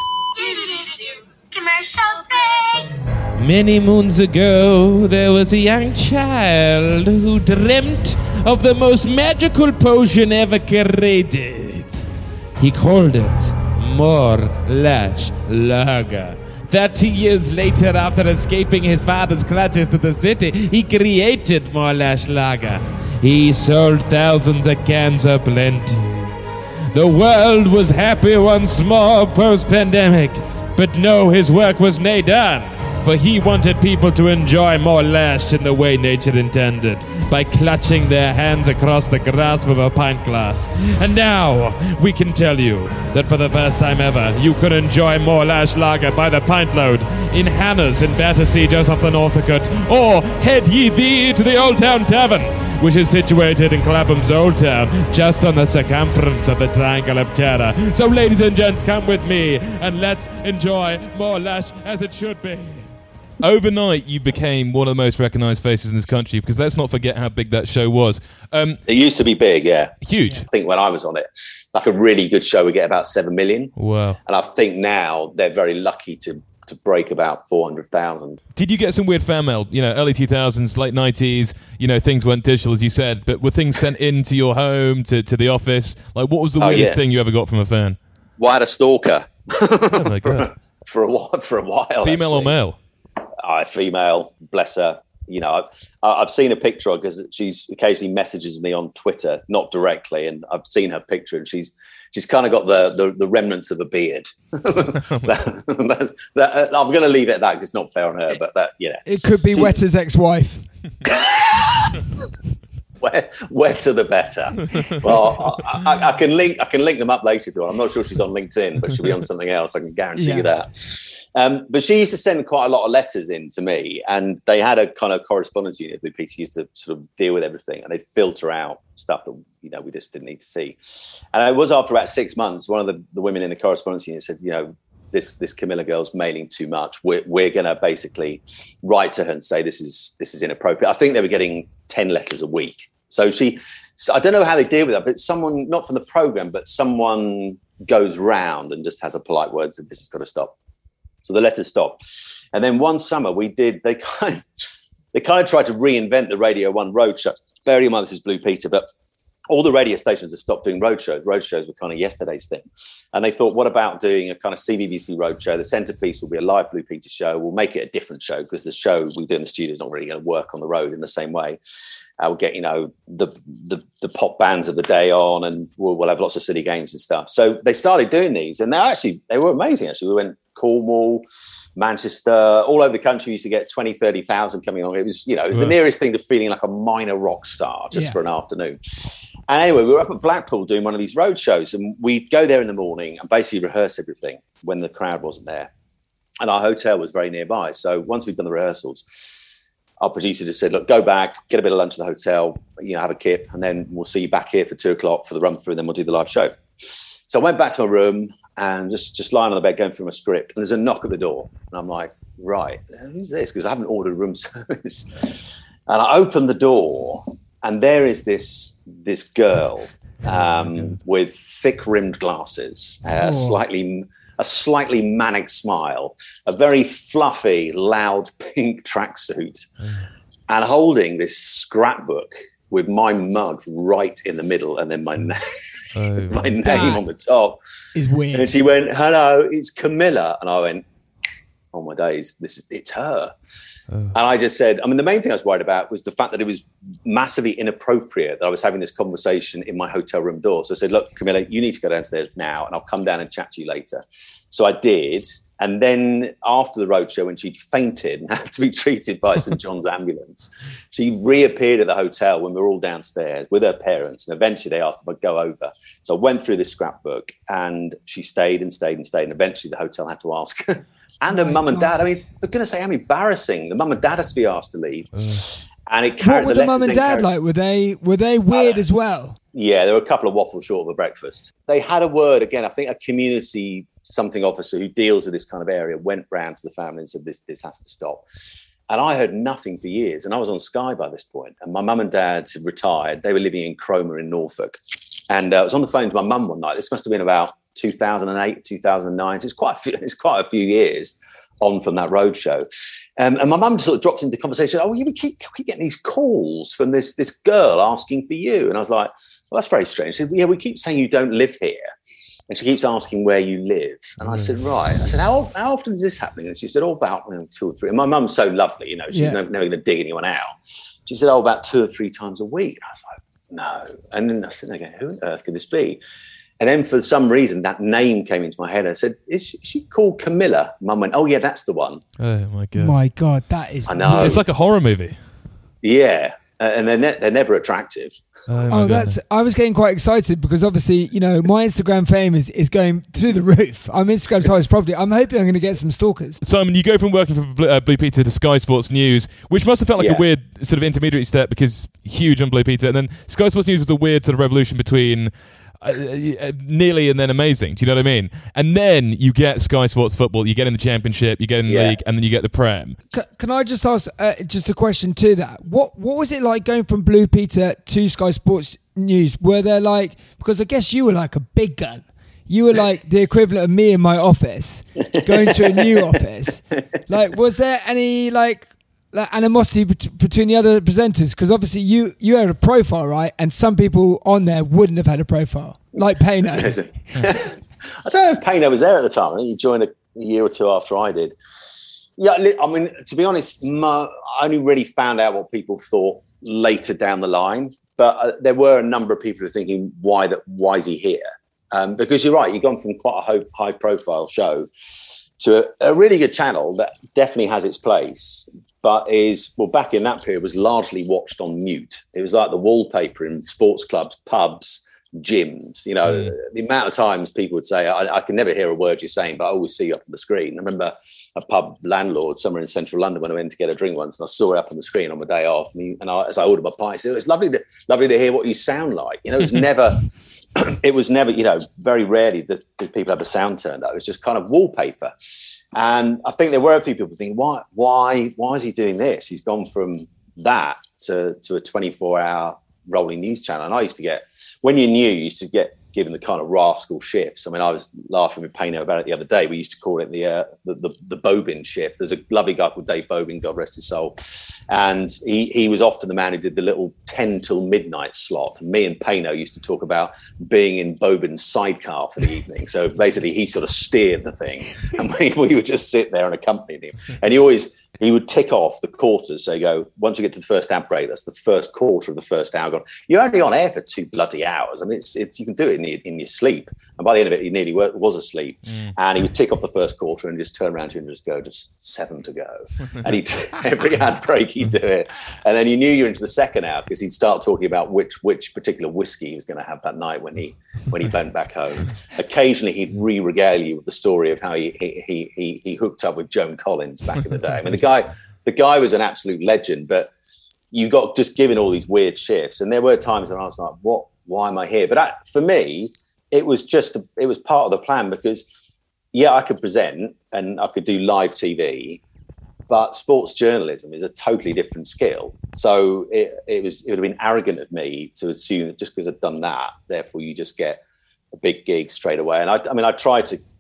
Speaker 7: Commercial break.
Speaker 2: Many moons ago, there was a young child who dreamt of the most magical potion ever created. He called it More Lash Lager. Thirty years later, after escaping his father's clutches to the city, he created More Lash Lager. He sold thousands of cans of plenty. The world was happy once more post-pandemic, but no, his work was nay done. For he wanted people to enjoy more lash in the way nature intended, by clutching their hands across the grasp of a pint glass. And now, we can tell you that for the first time ever, you can enjoy more lash lager by the pint load in Hannah's in Battersea, just off the Northcote, or head ye thee to the Old Town Tavern, which is situated in Clapham's Old Town, just on the circumference of the Triangle of Terror. So, ladies and gents, come with me, and let's enjoy more lash as it should be.
Speaker 6: Overnight, you became one of the most recognised faces in this country, because let's not forget how big that show was. Um,
Speaker 5: It used to be big, yeah.
Speaker 6: huge.
Speaker 5: I think when I was on it, like a really good show would get about seven million.
Speaker 6: Wow.
Speaker 5: And I think now they're very lucky to to break about four hundred thousand.
Speaker 6: Did you get some weird fan mail? You know, early two thousands, late nineties, you know, things weren't digital, as you said, but were things sent into your home, to, to the office? Like, what was the
Speaker 5: Oh,
Speaker 6: weirdest
Speaker 5: yeah.
Speaker 6: thing you ever got from a fan?
Speaker 5: Well, I had a stalker
Speaker 6: Oh, my God.
Speaker 5: for a while. For a while,
Speaker 6: Female or
Speaker 5: actually.
Speaker 6: male?
Speaker 5: Uh, female, bless her. You know, I, I've seen a picture of her because she's occasionally messages me on Twitter, not directly, and I've seen her picture, and she's she's kind of got the the, the remnants of a beard. that, that's, that, I'm going to leave it at that because it's not fair on her, but that, you know,
Speaker 4: It could be Wetter's ex-wife.
Speaker 5: wet, wetter the better. Well, I, I, I can link I can link them up later if you want. I'm not sure she's on LinkedIn, but she'll be on something else. I can guarantee
Speaker 4: Yeah.
Speaker 5: you that. Um, but she used to send quite a lot of letters in to me, and they had a kind of correspondence unit. Blue Peter used to sort of deal with everything, and they'd filter out stuff that, you know, we just didn't need to see. And it was after about six months, one of the, the women in the correspondence unit said, you know, this this Camilla girl's mailing too much. We're we're going to basically write to her and say this is this is inappropriate. I think they were getting ten letters a week. So she, so I don't know how they deal with that, but someone, not from the program, but someone goes round and just has a polite word and said, this has got to stop. So the letters stopped. And then one summer we did, they kind of, they kind of tried to reinvent the Radio One roadshow. Bearing in mind, this is Blue Peter, but all the radio stations have stopped doing roadshows. Roadshows were kind of yesterday's thing. And they thought, what about doing a kind of C B B C roadshow? The centerpiece will be a live Blue Peter show. We'll make it a different show because the show we do in the studio is not really going to work on the road in the same way. Uh, we'll get, you know, the, the the pop bands of the day on, and we'll, we'll have lots of city games and stuff. So they started doing these, and they actually, they were amazing, actually. We went Cornwall, Manchester, all over the country. We used to get twenty, thirty thousand coming on. It was, you know, it was the
Speaker 6: Right.
Speaker 5: nearest thing to feeling like a minor rock star just
Speaker 4: Yeah.
Speaker 5: for an afternoon. And anyway, we were up at Blackpool doing one of these road shows, and we'd go there in the morning and basically rehearse everything when the crowd wasn't there. And our hotel was very nearby. So once we'd done the rehearsals, our producer just said, look, go back, get a bit of lunch at the hotel, you know, have a kip, and then we'll see you back here for two o'clock for the run through, and then we'll do the live show. So I went back to my room and just, just lying on the bed going through my script, and there's a knock at the door. And I'm like, right, who's this? Because I haven't ordered room service. And I opened the door, and there is this, this girl um, with thick-rimmed glasses, uh,
Speaker 4: Oh.
Speaker 5: slightly... a slightly manic smile, a very fluffy, loud pink tracksuit, and holding this scrapbook with my mug right in the middle, and then my, na-
Speaker 6: Oh,
Speaker 5: my name
Speaker 4: That
Speaker 5: on the top.
Speaker 4: Is weird.
Speaker 5: And she went, hello, it's Camilla. And I went, oh my days, this is, it's her. Oh. And I just said, I mean, the main thing I was worried about was the fact that it was massively inappropriate that I was having this conversation in my hotel room door. So I said, look, Camilla, you need to go downstairs now and I'll come down and chat to you later. So I did. And then after the roadshow, when she'd fainted and had to be treated by St John's ambulance, she reappeared at the hotel when we were all downstairs with her parents. And eventually they asked if I'd go over. So I went through this scrapbook and she stayed and stayed and stayed. And eventually the hotel had to ask her. And her oh mum and dad, I mean, for goodness sake, how embarrassing. The mum and dad had to be asked to leave. And it carried,
Speaker 4: what were the, the mum and dad like? Were they were they weird uh, as well?
Speaker 5: Yeah, there were a couple of waffles short of a breakfast. They had a word, again, I think a community something officer who deals with this kind of area went round to the family and said, this, this has to stop. And I heard nothing for years. And I was on Sky by this point. And my mum and dad had retired. They were living in Cromer in Norfolk. And uh, I was on the phone to my mum one night. This must have been about two thousand eight, two thousand nine. So it's quite a few, it's quite a few years on from that roadshow. Um, and my mum sort of dropped into the conversation, oh, we keep, we keep getting these calls from this, this girl asking for you. And I was like, well, that's very strange. She said, yeah, we keep saying you don't live here. And she keeps asking where you live. And I said, right. I said, how, how often is this happening? And she said, oh, about you know, two or three. And my mum's so lovely, you know, she's yeah. never, never going to dig anyone out. She said, oh, about two or three times a week. And I was like, no. And then I think, okay, who on earth could this be? And then for some reason, that name came into my head. I said, is she, is she called Camilla? Mum went, oh, yeah, that's the one.
Speaker 6: Oh, my God.
Speaker 4: My God, that is...
Speaker 5: I know.
Speaker 6: It's like a horror movie.
Speaker 5: Yeah. Uh, and they're, ne- they're never attractive.
Speaker 4: Oh, oh that's. I was getting quite excited because obviously, you know, my Instagram fame is, is going through the roof. I'm Instagram's highest property. I'm hoping I'm going to get some stalkers.
Speaker 6: Simon, you go from working for Blue, uh, Blue Peter to Sky Sports News, which must have felt like yeah. a weird sort of intermediary step because huge on Blue Peter. And then Sky Sports News was a weird sort of revolution between uh, uh, nearly and then amazing. Do you know what I mean? And then you get Sky Sports Football, you get in the Championship, you get in the yeah. league, and then you get the Prem.
Speaker 4: C- can I just ask uh, just a question to that? What What was it like going from Blue Peter to Sky Sports News? Were there like, because I guess you were like a big gun. You were like the equivalent of me in my office, going to a new office. Like, was there any like, like animosity bet- between the other presenters? Because obviously you, you had a profile, right? And some people on there wouldn't have had a profile, like Payno.
Speaker 5: I don't know if Payno was there at the time. I think he joined a, a year or two after I did. Yeah, I mean, to be honest, my, I only really found out what people thought later down the line. But uh, there were a number of people who were thinking, why that? Why is he here? Um, because you're right, you've gone from quite a high-profile show to a, a really good channel that definitely has its place, but is, well, back in that period, was largely watched on mute. It was like the wallpaper in sports clubs, pubs, gyms. You know, mm. the amount of times people would say, I, I can never hear a word you're saying, but I always see you up on the screen. I remember a pub landlord somewhere in central London when I went to get a drink once, and I saw it up on the screen on my day off. And, he, and I, as I ordered my pint, I said, it's lovely to, lovely to hear what you sound like. You know, it was never, it was never, you know, very rarely that, that people have the sound turned up. It was just kind of wallpaper. And I think there were a few people thinking, why, why, why is he doing this? He's gone from that to, to a twenty-four hour rolling news channel. And I used to get, when you knew, you used to get given the kind of rascal shifts. I mean, I was laughing with Payno about it the other day. We used to call it the uh, the, the the Bobin shift. There's a lovely guy called Dave Bobin, God rest his soul, and he he was often the man who did the little ten till midnight slot. And me and Payno used to talk about being in Bobin's sidecar for the evening. So basically, he sort of steered the thing, and we, we would just sit there and accompany him. And he always he would tick off the quarters. So you go, once you get to the first ad break, that's the first quarter of the first hour gone. You're only on air for two bloody hours. I mean, it's it's you can do it in your, in your sleep. And by the end of it, he nearly was asleep. Mm. And he would tick off the first quarter and just turn around to you and just go, just seven to go. And he'd, every ad break, he'd do it. And then you knew you were into the second hour because he'd start talking about which which particular whiskey he was going to have that night when he when he went back home. Occasionally, he'd re-regale you with the story of how he he he he, he hooked up with Joan Collins back in the day. I mean, the guy the guy was an absolute legend, but you got just given all these weird shifts. And there were times when I was like, what? Why am I here? But I, for me, it was just, a, it was part of the plan because, yeah, I could present and I could do live T V, but sports journalism is a totally different skill. So it, it was, it would have been arrogant of me to assume that just because I'd done that, therefore you just get a big gig straight away. And I, I mean, I tried to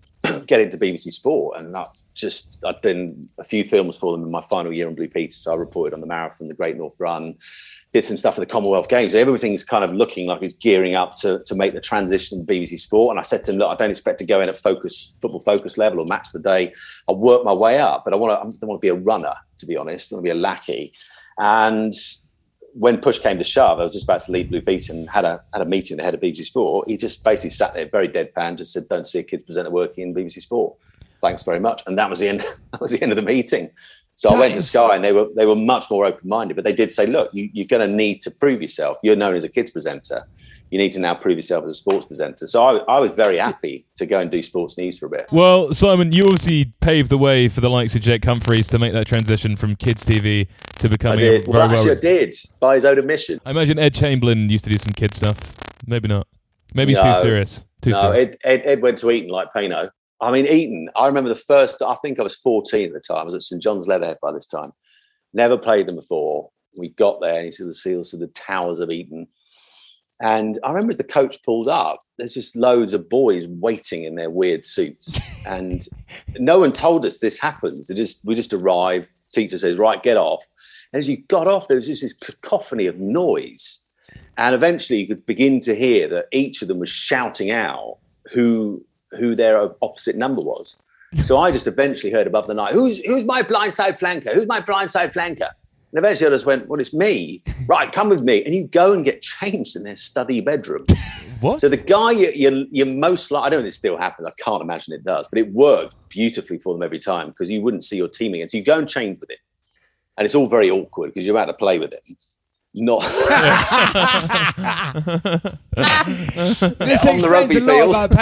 Speaker 5: get into B B C Sport, and I just I'd done a few films for them in my final year on Blue Peter. So I reported on the marathon, the Great North Run, did some stuff for the Commonwealth Games. So everything's kind of looking like it's gearing up to, to make the transition to B B C Sport. And I said to him, look, I don't expect to go in at focus, football focus level or match of the day. I'll work my way up, but I want to, I don't want to be a runner, to be honest. I want to be a lackey. And when push came to shove, I was just about to leave Blue Peter and had a had a meeting ahead of B B C Sport. He just basically sat there very deadpan, just said, don't see a kids presenter working in B B C Sport. Thanks very much. And that was the end, that was the end of the meeting. So that I went is... to Sky, and they were they were much more open-minded, but they did say, look, you, you're going to need to prove yourself. You're known as a kids presenter. You need to now prove yourself as a sports presenter. So I, I was very happy to go and do sports news for a bit.
Speaker 6: Well, Simon, you obviously paved the way for the likes of Jake Humphries to make that transition from kids T V to becoming
Speaker 5: I did.
Speaker 6: a
Speaker 5: Well,
Speaker 6: very
Speaker 5: actually,
Speaker 6: well...
Speaker 5: I did, by his own admission.
Speaker 6: I imagine Ed Chamberlain used to do some kid stuff. Maybe not. Maybe he's
Speaker 5: no,
Speaker 6: too serious. Too
Speaker 5: no,
Speaker 6: serious.
Speaker 5: Ed, Ed, Ed went to Eton like Payno. I mean, Eton, I remember the first, I think I was fourteen at the time. I was at St John's Leatherhead by this time. Never played them before. We got there and you see the seals of the towers of Eton. And I remember as the coach pulled up, there's just loads of boys waiting in their weird suits. And no one told us this happens. It just we just arrived. Teacher says, right, get off. And as you got off, there was just this cacophony of noise. And eventually you could begin to hear that each of them was shouting out who who their opposite number was. So I just eventually heard above the night, who's who's my blindside flanker? Who's my blindside flanker? And eventually I just went, well, it's me. Right, come with me. And you go and get changed in their study bedroom.
Speaker 6: What?
Speaker 5: So the guy you, you, you're most like, I don't know if this still happens. I can't imagine it does, but it worked beautifully for them every time because you wouldn't see your team again. So you go and change with him. And it's all very awkward because you're about to play with him. Not
Speaker 4: this explains a lot field. About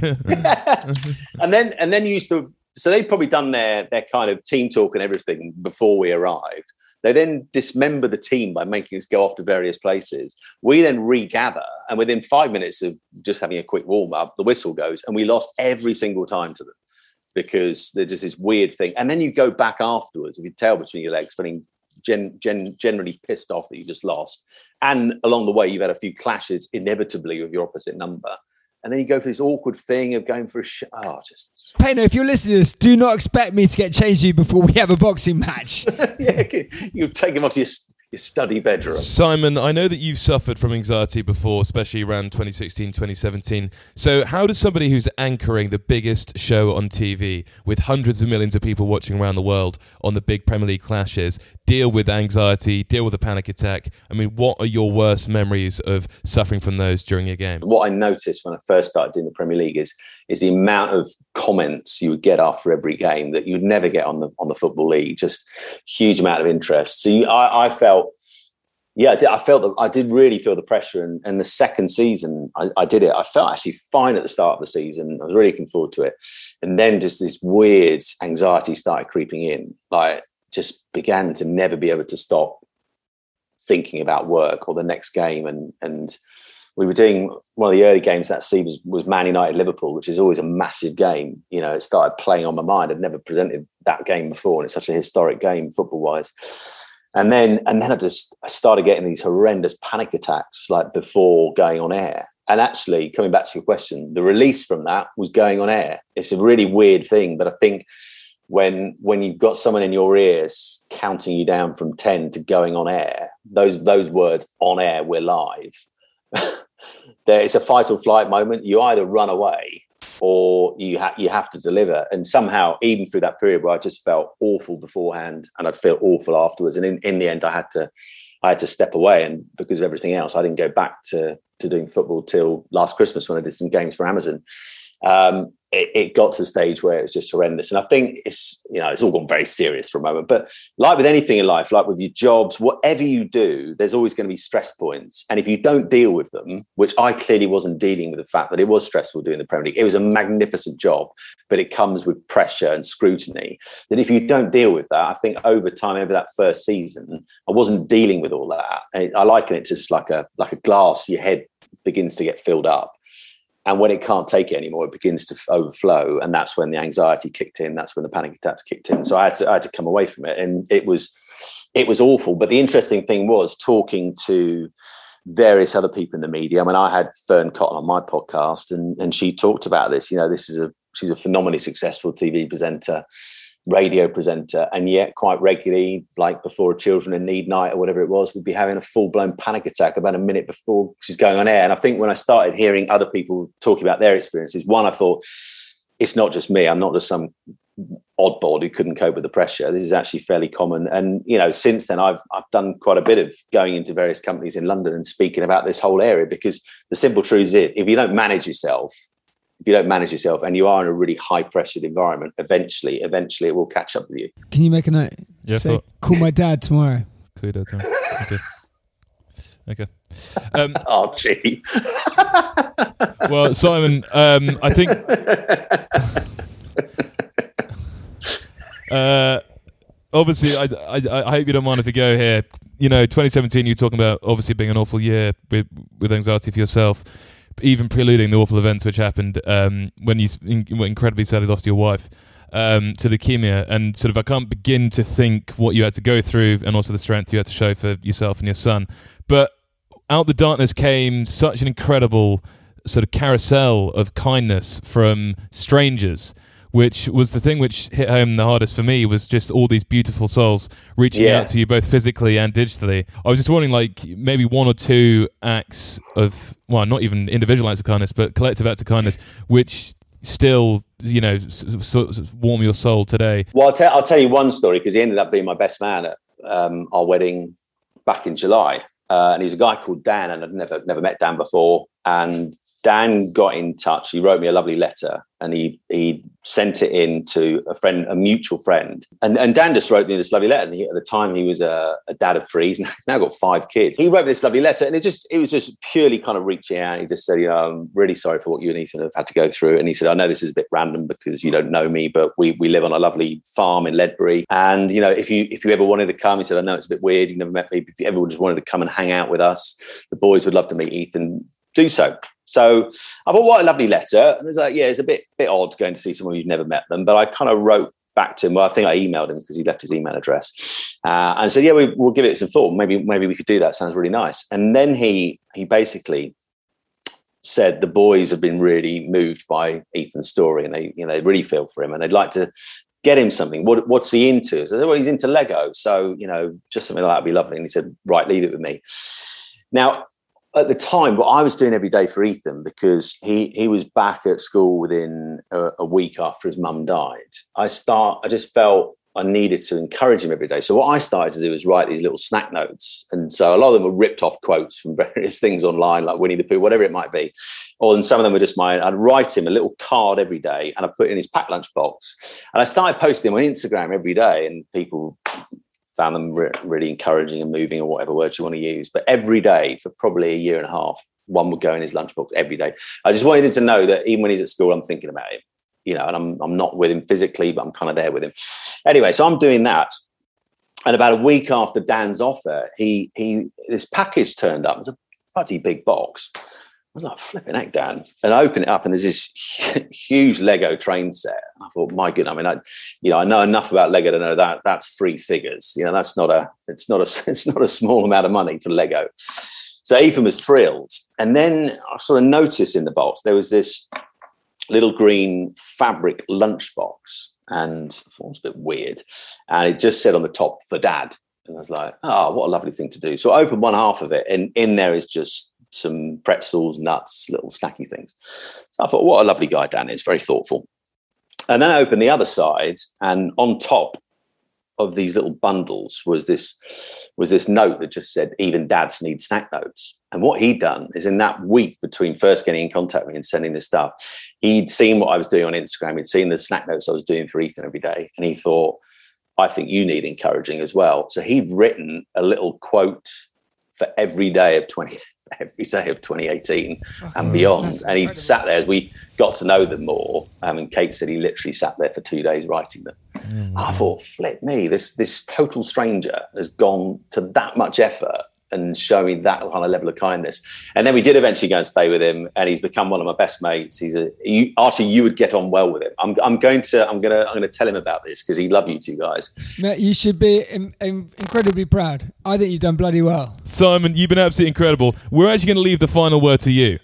Speaker 4: Payno.
Speaker 5: and then and then you used to so they'd probably done their their kind of team talk and everything before we arrived. They then dismember the team by making us go off to various places. We then regather, and within five minutes of just having a quick warm up, the whistle goes, and we lost every single time to them because there's just this weird thing. And then you go back afterwards with your tail between your legs, feeling Gen, gen, generally pissed off that you just lost. And along the way, you've had a few clashes inevitably with your opposite number. And then you go for this awkward thing of going for a sh- oh, just...
Speaker 4: Payno, if you're listening to this, do not expect me to get changed to you before we have a boxing match.
Speaker 5: Yeah, you take him off to your, your study bedroom.
Speaker 6: Simon, I know that you've suffered from anxiety before, especially around twenty sixteen, twenty seventeen. So how does somebody who's anchoring the biggest show on T V with hundreds of millions of people watching around the world on the big Premier League clashes deal with anxiety, deal with a panic attack? I mean, what are your worst memories of suffering from those during a game?
Speaker 5: What I noticed when I first started doing the Premier League is is the amount of comments you would get after every game that you would never get on the on the Football League. Just huge amount of interest. So you, I, I felt, yeah, I, did, I felt that I did really feel the pressure. And, and the second season, I, I did it. I felt actually fine at the start of the season. I was really looking forward to it. And then just this weird anxiety started creeping in. Like, just began to never be able to stop thinking about work or the next game. And and we were doing one of the early games that season was, was Man United Liverpool, which is always a massive game. You know, it started playing on my mind. I'd never presented that game before, and it's such a historic game football wise. And then and then I just I started getting these horrendous panic attacks like before going on air. And actually, coming back to your question, the release from that was going on air. It's a really weird thing, but I think when when you've got someone in your ears counting you down from ten to going on air, those those words on air, we're live. There, it's a fight or flight moment. You either run away or you ha- you have to deliver. And somehow, even through that period where I just felt awful beforehand and I'd feel awful afterwards, and in, in the end, I had to I had to step away. And because of everything else, I didn't go back to to doing football till last Christmas when I did some games for Amazon. Um, it, it got to the stage where it was just horrendous. And I think it's, you know, it's all gone very serious for a moment, but like with anything in life, like with your jobs, whatever you do, there's always going to be stress points. And if you don't deal with them, which I clearly wasn't dealing with the fact that it was stressful doing the Premier League, it was a magnificent job, but it comes with pressure and scrutiny, that if you don't deal with that, I think over time, over that first season, I wasn't dealing with all that. And I liken it to just like a, like a glass, your head begins to get filled up. And when it can't take it anymore, it begins to overflow. And that's when the anxiety kicked in. That's when the panic attacks kicked in. So I had to, I had to come away from it. And it was, it was awful. But the interesting thing was talking to various other people in the media. I mean, I had Fern Cotton on my podcast and, and she talked about this. You know, this is a, she's a phenomenally successful T V presenter, radio presenter, and yet quite regularly, like before a Children in Need night or whatever it was, would be having a full-blown panic attack about a minute before she's going on air. And I think when I started hearing other people talking about their experiences, one, I thought, it's not just me. I'm not just some oddball who couldn't cope with the pressure. This is actually fairly common. And, you know, since then, I've I've done quite a bit of going into various companies in London and speaking about this whole area, because the simple truth is, if you don't manage yourself, if you don't manage yourself and you are in a really high pressured environment, eventually, eventually it will catch up with you.
Speaker 4: Can you make a note?
Speaker 6: Yeah,
Speaker 4: Say, call my dad tomorrow.
Speaker 6: Call your dad tomorrow. Okay. Okay. Um,
Speaker 5: oh, gee.
Speaker 6: Well, Simon, um, I think... uh, obviously, I, I, I hope you don't mind if we go here. You know, twenty seventeen, you're talking about obviously being an awful year with, with anxiety for yourself, even preluding the awful events which happened um, when you incredibly sadly lost your wife um, to leukemia. And sort of I can't begin to think what you had to go through and also the strength you had to show for yourself and your son. But out the darkness came such an incredible sort of carousel of kindness from strangers, which was the thing which hit home the hardest for me, was just all these beautiful souls reaching
Speaker 5: yeah.
Speaker 6: out to you both physically and digitally. I was just wondering, like, maybe one or two acts of, well, not even individual acts of kindness, but collective acts of kindness, which still, you know, sort of warm your soul today.
Speaker 5: Well, I'll, tell I'll tell you one story, because he ended up being my best man at um, our wedding back in July. Uh, and he's a guy called Dan, and I'd never never met Dan before. And Dan got in touch. He wrote me a lovely letter, and he he sent it in to a friend, a mutual friend. And, and Dan just wrote me this lovely letter. And he, at the time, he was a, a dad of three. He's now got five kids. He wrote me this lovely letter, and it just it was just purely kind of reaching out. He just said, you know, I'm really sorry for what you and Ethan have had to go through. And he said, I know this is a bit random because you don't know me, but we we live on a lovely farm in Ledbury. And, you know, if you if you ever wanted to come, he said, I know it's a bit weird. You never met me. But if you ever just wanted to come and hang out with us, the boys would love to meet Ethan. Do so. So I thought, what a lovely letter. And I was like, yeah, it's a bit bit odd going to see someone you've never met them. But I kind of wrote back to him. Well, I think I emailed him because he left his email address. Uh, and said, yeah, we, we'll give it some thought. Maybe maybe we could do that. Sounds really nice. And then he he basically said the boys have been really moved by Ethan's story, and they, you know, they really feel for him, and they'd like to get him something. What what's he into? So I said, well, he's into Lego. So, you know, just something like that would be lovely. And he said, right, leave it with me. Now, at the time, what I was doing every day for Ethan, because he he was back at school within a, a week after his mum died, I start I just felt I needed to encourage him every day. So what I started to do was write these little snack notes. And so a lot of them were ripped off quotes from various things online, like Winnie the Pooh, whatever it might be. Or and some of them were just mine. I'd write him a little card every day, and I put it in his packed lunch box. And I started posting them on Instagram every day, and people found them re- really encouraging and moving, or whatever words you want to use. But every day for probably a year and a half, one would go in his lunchbox every day. I just wanted him to know that even when he's at school, I'm thinking about him, you know, and I'm I'm not with him physically, but I'm kind of there with him. Anyway, so I'm doing that. And about a week after Dan's offer, he he this package turned up. It's a bloody big box. I was like, flipping heck, Dan. And I open it up, and there's this huge Lego train set. I thought, my goodness, I mean, I, you know, I know enough about Lego to know that that's three figures. You know, that's not a, it's not a, it's not a small amount of money for Lego. So Ethan was thrilled. And then I sort of noticed in the box, there was this little green fabric lunchbox. And I thought it was a bit weird. And it just said on the top, for Dad. And I was like, oh, what a lovely thing to do. So I opened one half of it, and in there is just some pretzels, nuts, little snacky things. So I thought, what a lovely guy Dan is, very thoughtful. And then I opened the other side, and on top of these little bundles was this was this note that just said, even dads need snack notes. And what he'd done is, in that week between first getting in contact with me and sending this stuff, he'd seen what I was doing on Instagram. He'd seen the snack notes I was doing for Ethan every day. And he thought, I think you need encouraging as well. So he'd written a little quote for every day of twenty every day of twenty eighteen okay. and beyond. And he'd sat there as we got to know them more. Um, and Kate said he literally sat there for two days writing them. Mm. I thought, flip me, this this total stranger has gone to that much effort and show me that kind of level of kindness. And then we did eventually go and stay with him, and he's become one of my best mates. He's a you, Archie, you would get on well with him. I'm I'm going to I'm gonna I'm gonna tell him about this because he'd love you two guys.
Speaker 4: Mate, you should be in, in, incredibly proud. I think you've done bloody well.
Speaker 6: Simon, you've been absolutely incredible. We're actually going to leave the final word to you.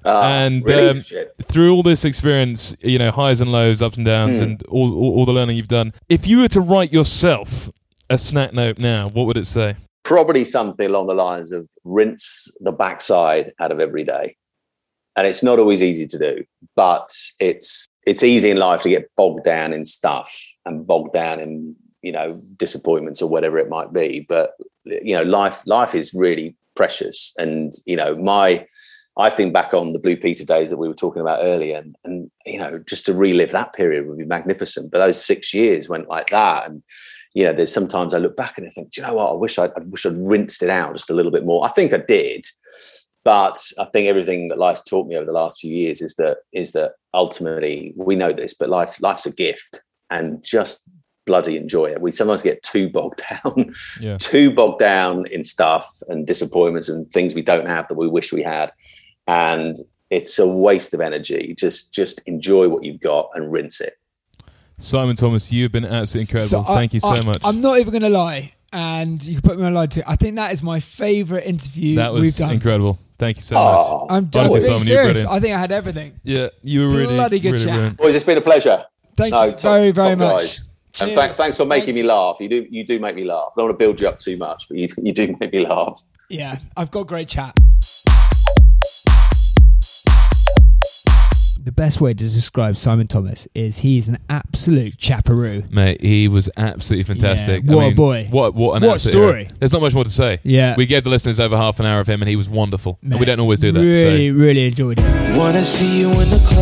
Speaker 5: Ah,
Speaker 6: and
Speaker 5: really?
Speaker 6: um,
Speaker 5: Shit.
Speaker 6: through all this experience, you know, highs and lows, ups and downs,
Speaker 5: Mm.
Speaker 6: and all, all all the learning you've done. If you were to write yourself a snack note now, what would it say?
Speaker 5: Probably something along the lines of rinse the backside out of every day. And it's not always easy to do, but it's it's easy in life to get bogged down in stuff and bogged down in, you know, disappointments or whatever it might be. But, you know, life life is really precious. And, you know, my I think back on the Blue Peter days that we were talking about earlier, and, and you know, just to relive that period would be magnificent. But those six years went like that. And, you know, there's sometimes I look back and I think, do you know what? I wish I'd, I wish I'd rinsed it out just a little bit more. I think I did. But I think everything that life's taught me over the last few years is that is that ultimately we know this, but life life's a gift, and just bloody enjoy it. We sometimes get too bogged down,
Speaker 6: Yeah.
Speaker 5: too bogged down in stuff and disappointments and things we don't have that we wish we had, and it's a waste of energy. Just just enjoy what you've got and rinse it.
Speaker 6: Simon Thomas, you've been absolutely incredible.
Speaker 4: So I-
Speaker 6: Thank you so
Speaker 4: I-
Speaker 6: much.
Speaker 4: I'm not even going to lie, and you can put me on lie too. I think that is my favourite interview
Speaker 6: that was
Speaker 4: we've done.
Speaker 6: incredible. Thank you so much.
Speaker 5: Oh,
Speaker 4: I'm
Speaker 6: Honestly,
Speaker 4: just being
Speaker 6: Simon, you're
Speaker 4: serious.
Speaker 6: brilliant.
Speaker 4: I think I had everything.
Speaker 6: Yeah, you were really,
Speaker 4: Bloody good
Speaker 6: really
Speaker 4: chat.
Speaker 6: brilliant.
Speaker 5: boys, it's been a pleasure.
Speaker 4: Thank
Speaker 5: No,
Speaker 4: you
Speaker 5: top-
Speaker 4: very, very
Speaker 5: top
Speaker 4: much.
Speaker 5: guys. And
Speaker 4: Cheers.
Speaker 5: thanks, thanks for making
Speaker 4: Thanks.
Speaker 5: me laugh. You do, you do make me laugh. I don't want to build you up too much, but you, you do make me laugh.
Speaker 4: Yeah, I've got great chat. The best way to describe Simon Thomas is he's an absolute chaperoo.
Speaker 6: Mate, he was absolutely fantastic.
Speaker 4: Yeah, what a boy.
Speaker 6: What what an
Speaker 4: What a
Speaker 6: absolute
Speaker 4: story.
Speaker 6: hero. There's not much more to say.
Speaker 4: Yeah.
Speaker 6: We gave the listeners over half an hour of him, and he was wonderful. And we
Speaker 4: Mate,
Speaker 6: don't always do that.
Speaker 4: Really,
Speaker 6: so.
Speaker 4: really enjoyed it.
Speaker 8: Wanna see you in the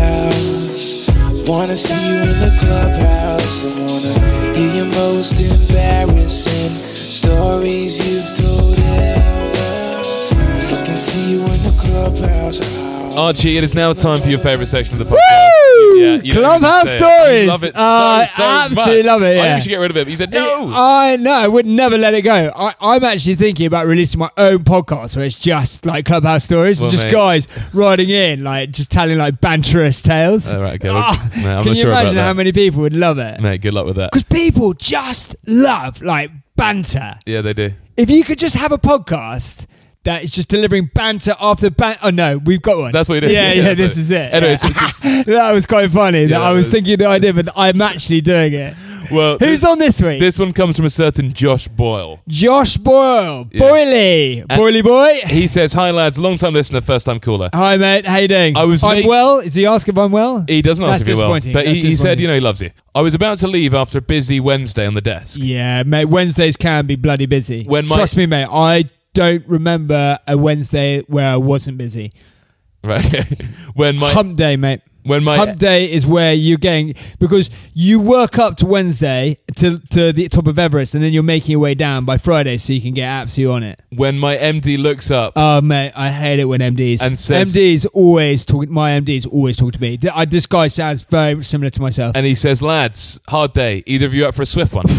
Speaker 8: clubhouse. Wanna see you in the clubhouse. I wanna hear your most embarrassing stories you've told ever. Fucking see you in the clubhouse.
Speaker 6: Archie, it is now time for your favourite section of the podcast.
Speaker 4: Woo!
Speaker 6: Yeah, you don't
Speaker 4: Clubhouse
Speaker 6: even say it.
Speaker 4: stories.
Speaker 6: You love it so,
Speaker 4: Uh,
Speaker 6: so
Speaker 4: absolutely
Speaker 6: much.
Speaker 4: love it,
Speaker 6: I think
Speaker 4: yeah.
Speaker 6: we should get rid of it. But you said no.
Speaker 4: I know, I would never let it go. I, I'm actually thinking about releasing my own podcast where it's just like Clubhouse stories
Speaker 6: Well,
Speaker 4: and just
Speaker 6: mate.
Speaker 4: guys riding in, like just telling like banterous tales.
Speaker 6: Oh, right, okay, well,
Speaker 4: Ah,
Speaker 6: no, I'm
Speaker 4: can
Speaker 6: not
Speaker 4: you
Speaker 6: sure about
Speaker 4: imagine
Speaker 6: that.
Speaker 4: how many people would love it?
Speaker 6: Mate, good luck with that.
Speaker 4: Because people just love like banter.
Speaker 6: Yeah, they do.
Speaker 4: If you could just have a podcast that is just delivering banter after banter. Oh no, we've got one.
Speaker 6: That's what you do.
Speaker 4: Yeah,
Speaker 6: Yeah,
Speaker 4: yeah,
Speaker 6: that's
Speaker 4: this
Speaker 6: it.
Speaker 4: is it.
Speaker 6: Anyway,
Speaker 4: Yeah.
Speaker 6: so it's just-
Speaker 4: that was quite funny.
Speaker 6: Yeah,
Speaker 4: that I
Speaker 6: that
Speaker 4: was
Speaker 6: was-
Speaker 4: thinking the idea, but I'm actually doing it.
Speaker 6: Well,
Speaker 4: Who's
Speaker 6: this,
Speaker 4: on this week?
Speaker 6: this one comes from a certain Josh Boyle.
Speaker 4: Josh Boyle,
Speaker 6: Yeah.
Speaker 4: Boyley,
Speaker 6: And-
Speaker 4: Boyley boy.
Speaker 6: He says, "Hi lads, long time listener, first time caller."
Speaker 4: Hi mate, how you doing?
Speaker 6: I was
Speaker 4: I'm
Speaker 6: make-
Speaker 4: well. Is he asking if I'm well?
Speaker 6: He doesn't
Speaker 4: That's
Speaker 6: ask if you're well,
Speaker 4: disappointing.
Speaker 6: but
Speaker 4: That's
Speaker 6: he, he said,
Speaker 4: disappointing.
Speaker 6: you know, he loves you. I was about to leave after a busy Wednesday on the desk.
Speaker 4: Yeah, mate. Wednesdays can be bloody busy.
Speaker 6: When my-
Speaker 4: Trust me, mate. I don't remember a Wednesday where I wasn't busy.
Speaker 6: Right. when my
Speaker 4: Hump day, mate.
Speaker 6: when my
Speaker 4: Hump day is where you're getting, because you work up to Wednesday to to the top of Everest, and then you're making your way down by Friday, so you can get absolutely on it.
Speaker 6: when my M D looks up
Speaker 4: Oh mate, I hate it when M Ds
Speaker 6: And says-
Speaker 4: M Ds always talk. My M Ds always talk to me. Th- I, this guy sounds very similar to myself.
Speaker 6: and he says, "Lads, hard day. Either of you up for a swift one?"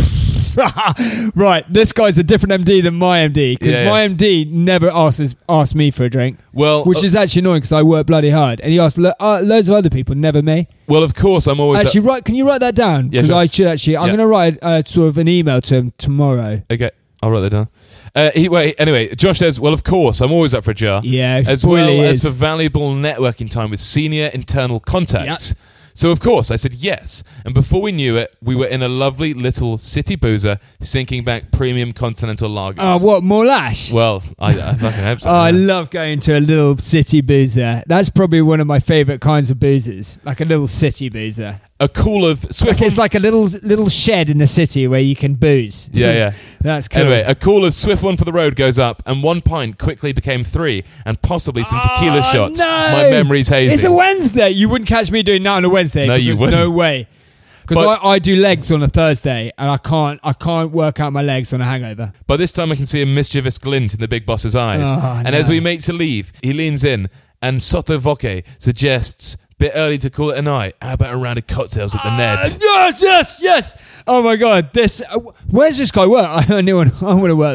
Speaker 4: Right, this guy's a different M D than my M D, because
Speaker 6: Yeah, yeah.
Speaker 4: my M D never asks asks me for a drink,
Speaker 6: Well,
Speaker 4: which
Speaker 6: uh,
Speaker 4: is actually annoying because I work bloody hard, and he asks lo- uh, loads of other people, never me.
Speaker 6: well, of course, I'm always
Speaker 4: Actually, write. Can you write that down?
Speaker 6: Yeah,
Speaker 4: Because
Speaker 6: sure.
Speaker 4: I should actually. I'm
Speaker 6: Yeah.
Speaker 4: going to write uh, sort of an email to him tomorrow.
Speaker 6: okay. I'll write that down. Uh, he, wait, anyway, Josh says, "Well, of course, I'm always up for a jar."
Speaker 4: Yeah,
Speaker 6: as
Speaker 4: Boyley
Speaker 6: well
Speaker 4: is.
Speaker 6: as for valuable networking time with senior internal contacts. So, of course, I said yes. And before we knew it, we were in a lovely little city boozer sinking back premium continental lagers.
Speaker 4: Oh, what more lash?
Speaker 6: Well, I, I fucking hope so.
Speaker 4: Oh, I love going to a little city boozer. That's probably one of my favourite kinds of boozers, like a little city boozer.
Speaker 6: a call of swift.
Speaker 4: Like it's like a little little shed in the city where you can booze.
Speaker 6: Yeah, yeah.
Speaker 4: That's cool.
Speaker 6: Anyway, a call of swift one for the road goes up, and one pint quickly became three, and possibly some tequila
Speaker 4: Oh,
Speaker 6: shots.
Speaker 4: no!
Speaker 6: My memory's hazy.
Speaker 4: It's a Wednesday. You wouldn't catch me doing that on a Wednesday.
Speaker 6: No, you
Speaker 4: There's
Speaker 6: wouldn't.
Speaker 4: No way. Because
Speaker 6: But-
Speaker 4: I, I do legs on a Thursday, and I can't I can't work out my legs on a hangover.
Speaker 6: By this time, I can see a mischievous glint in the big boss's eyes.
Speaker 4: Oh,
Speaker 6: and
Speaker 4: no.
Speaker 6: as we make to leave, he leans in, and Sotto Voce suggests, "Bit early to call it a night. How about a round of cocktails at the
Speaker 4: Uh,
Speaker 6: Ned?"
Speaker 4: yes, yes, yes. Oh my god, this. Uh, where's this guy work? I don't want. I want to work there.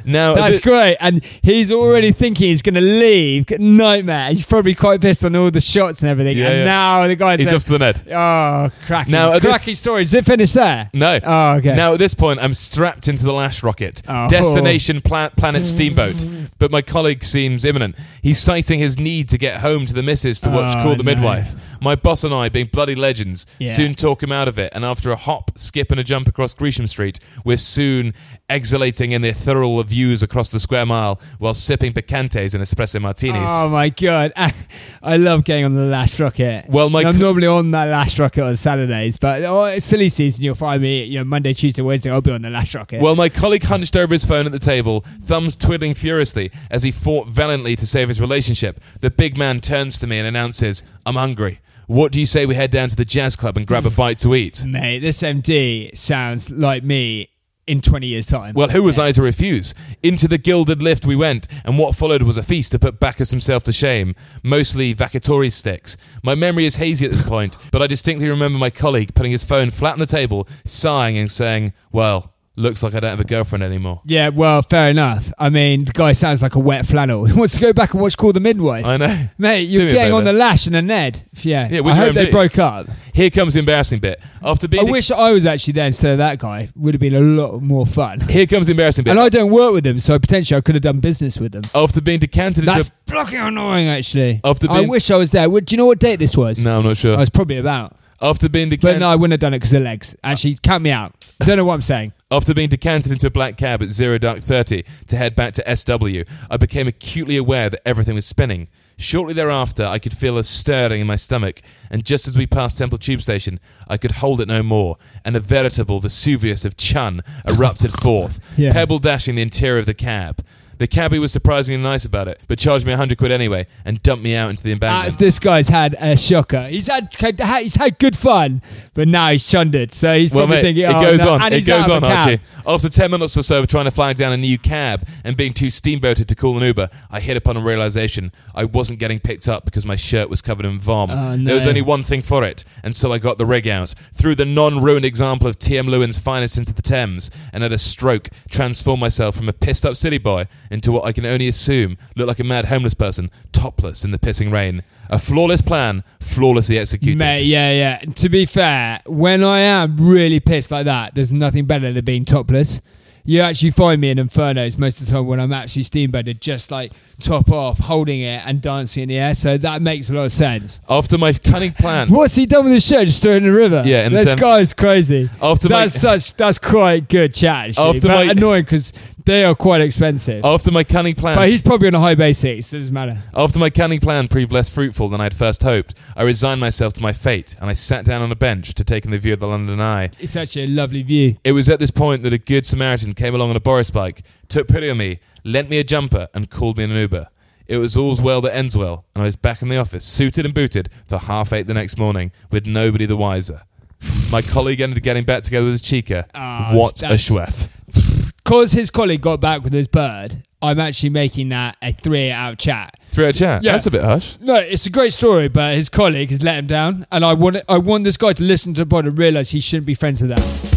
Speaker 6: Now
Speaker 4: That's
Speaker 6: thi-
Speaker 4: great. And he's already thinking he's going to leave. Nightmare. He's probably quite pissed on all the shots and everything.
Speaker 6: Yeah,
Speaker 4: and
Speaker 6: yeah.
Speaker 4: now the guy's
Speaker 6: He's
Speaker 4: there.
Speaker 6: off to the net.
Speaker 4: Oh, cracking.
Speaker 6: Now, at this-
Speaker 4: cracking story. Does it finish there?
Speaker 6: No.
Speaker 4: Oh, okay.
Speaker 6: Now at this point, I'm strapped into the lash rocket.
Speaker 4: Oh.
Speaker 6: Destination pla- Planet Steamboat. But my colleague seems imminent. He's citing his need to get home to the missus to watch
Speaker 4: Oh,
Speaker 6: Call the
Speaker 4: no.
Speaker 6: Midwife. My boss and I, being bloody legends,
Speaker 4: Yeah.
Speaker 6: soon talk him out of it. And after a hop, skip, and a jump across Gresham Street, we're soon exhalating in the ethereal views across the square mile while sipping picantes and espresso martinis.
Speaker 4: Oh my god, I love getting on the lash rocket.
Speaker 6: Well, my
Speaker 4: I'm
Speaker 6: co-
Speaker 4: normally on that lash rocket on Saturdays, but oh, it's silly season. You'll find me, you know, Monday, Tuesday, Wednesday. I'll be on the lash rocket.
Speaker 6: Well, my colleague hunched over his phone at the table, thumbs twiddling furiously as he fought valiantly to save his relationship. The big man turns to me and announces, "I'm hungry. What do you say we head down to the jazz club and grab a bite to eat?"
Speaker 4: Mate, this M D sounds like me in twenty years' time.
Speaker 6: Well, who was I to refuse? Into the gilded lift we went, and what followed was a feast to put Bacchus himself to shame, mostly vacatori sticks. My memory is hazy at this point, but I distinctly remember my colleague putting his phone flat on the table, sighing and saying, "Well, looks like I don't have a girlfriend anymore."
Speaker 4: Yeah, well, fair enough. I mean, the guy sounds like a wet flannel. He wants to go back and watch Call the Midwife.
Speaker 6: I know.
Speaker 4: Mate,
Speaker 6: Do
Speaker 4: you're
Speaker 6: me a
Speaker 4: getting on
Speaker 6: favour.
Speaker 4: the lash and a Ned. Yeah,
Speaker 6: Yeah, with
Speaker 4: I
Speaker 6: your
Speaker 4: hope they
Speaker 6: M D.
Speaker 4: broke up.
Speaker 6: Here comes the embarrassing bit. After being
Speaker 4: I wish I was actually there instead of that guy. Would have been a lot more fun.
Speaker 6: Here comes the embarrassing bit.
Speaker 4: And I don't work with them, so potentially I could have done business with them.
Speaker 6: After being decanted into
Speaker 4: That's fucking annoying, actually.
Speaker 6: After
Speaker 4: I
Speaker 6: being-
Speaker 4: wish I was there. Would- Do you know what date this was?
Speaker 6: No, I'm not sure.
Speaker 4: I was probably about.
Speaker 6: After being
Speaker 4: But
Speaker 6: decanted,
Speaker 4: no, I wouldn't have done it because of legs. Actually, count me out. Don't know what I'm saying.
Speaker 6: After being decanted into a black cab at zero dark thirty to head back to S W, I became acutely aware that everything was spinning. Shortly thereafter, I could feel a stirring in my stomach, and just as we passed Temple Tube Station, I could hold it no more, and a veritable Vesuvius of chun erupted forth,
Speaker 4: Yeah.
Speaker 6: pebble dashing the interior of the cab. The cabbie was surprisingly nice about it, but charged me a hundred quid anyway and dumped me out into the
Speaker 4: Uh,
Speaker 6: embankment.
Speaker 4: this guy's had a shocker. He's had he's had good fun, but now he's chundered. So he's
Speaker 6: Well,
Speaker 4: probably
Speaker 6: mate,
Speaker 4: thinking,
Speaker 6: it
Speaker 4: oh,
Speaker 6: goes
Speaker 4: no,
Speaker 6: on.
Speaker 4: and
Speaker 6: It
Speaker 4: he's
Speaker 6: goes
Speaker 4: out
Speaker 6: on,
Speaker 4: of a cab.
Speaker 6: Archie. After ten minutes or so of trying to flag down a new cab and being too steamboated to call an Uber, I hit upon a realization I wasn't getting picked up because my shirt was covered in vom.
Speaker 4: Oh, no.
Speaker 6: There was only one thing for it, and so I got the rig out, threw the non-ruined example of T M Lewin's finest into the Thames, and at a stroke transformed myself from a pissed-up city boy into what I can only assume looked like a mad homeless person, topless in the pissing rain. A flawless plan, flawlessly executed.
Speaker 4: Mate, yeah, yeah. To be fair, when I am really pissed like that, there's nothing better than being topless. You actually find me in Infernos most of the time when I'm actually steamboated, just like top off, holding it and dancing in the air. So that makes a lot of sense.
Speaker 6: After my cunning plan...
Speaker 4: What's he done with his shirt? Just throw it in the river.
Speaker 6: Yeah, in the
Speaker 4: this
Speaker 6: Thames.
Speaker 4: guy's crazy.
Speaker 6: After my-
Speaker 4: that's such. That's quite good chat. Actually,
Speaker 6: After
Speaker 4: but
Speaker 6: my-
Speaker 4: annoying because they are quite expensive.
Speaker 6: After my cunning plan...
Speaker 4: But he's probably on a high basic. So it doesn't matter.
Speaker 6: After my cunning plan proved less fruitful than I'd first hoped, I resigned myself to my fate and I sat down on a bench to take in the view of the London Eye.
Speaker 4: It's actually a lovely view.
Speaker 6: It was at this point that a good Samaritan came along on a Boris bike, took pity on me, lent me a jumper and called me an Uber. It was all's well that ends well, and I was back in the office, suited and booted, for half eight the next morning, with nobody the wiser. My colleague ended up getting back together with his chica.
Speaker 4: Oh,
Speaker 6: what a
Speaker 4: that's-
Speaker 6: schweff.
Speaker 4: Because his colleague got back with his bird, I'm actually making that a three-hour chat.
Speaker 6: Three-hour chat?
Speaker 4: Yeah.
Speaker 6: That's a bit harsh.
Speaker 4: No, it's a great story, but his colleague has let him down, and I want I want this guy to listen to the pod and realise he shouldn't be friends with that.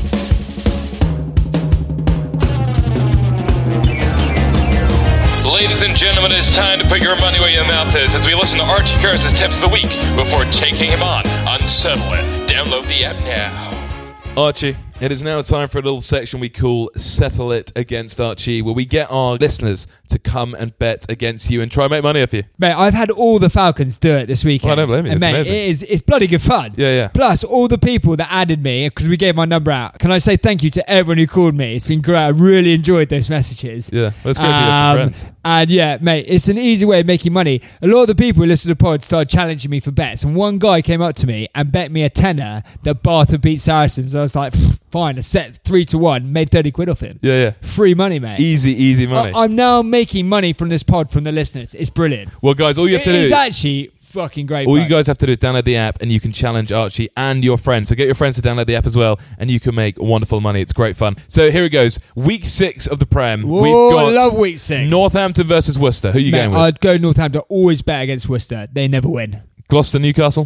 Speaker 1: Ladies and gentlemen, it's time to put your money where your mouth is as we listen to Archie Curtis's tips of the week before taking him on. Unsettle it. Download the app now.
Speaker 6: Archie, it is now time for a little section we call Settle It Against Archie, where we get our listeners to come and bet against you and try and make money off you.
Speaker 4: Mate, I've had all the Falcons do it this weekend.
Speaker 6: Oh, I don't blame you.
Speaker 4: And
Speaker 6: It's
Speaker 4: mate,
Speaker 6: amazing.
Speaker 4: it is, it's bloody good fun.
Speaker 6: Yeah, yeah.
Speaker 4: Plus, all the people that added me, because we gave my number out. Can I say thank you to everyone who called me? It's been great. I really enjoyed those messages.
Speaker 6: Yeah, that's great if you have some
Speaker 4: Um,
Speaker 6: friends.
Speaker 4: And yeah, mate, it's an easy way of making money. A lot of the people who listen to the pod started challenging me for bets, and one guy came up to me and bet me a tenner that Bath would beat Saracens. I was like, fine, I set three to one, made thirty quid off him.
Speaker 6: Yeah, yeah.
Speaker 4: Free money, mate.
Speaker 6: Easy, easy money.
Speaker 4: I- I'm now making money from this pod from the listeners. It's brilliant.
Speaker 6: Well, guys, all you have to
Speaker 4: It's
Speaker 6: do...
Speaker 4: actually fucking great.
Speaker 6: All
Speaker 4: fun.
Speaker 6: you guys have to do is download the app and you can challenge Archie and your friends. So get your friends to download the app as well and you can make wonderful money. It's great fun. So here it goes. Week six of the Prem.
Speaker 4: Whoa,
Speaker 6: We've got
Speaker 4: I love week six.
Speaker 6: Northampton versus Worcester. Who are you
Speaker 4: Mate,
Speaker 6: going with?
Speaker 4: I'd go Northampton. Always bet against Worcester. They never win.
Speaker 6: Gloucester, Newcastle?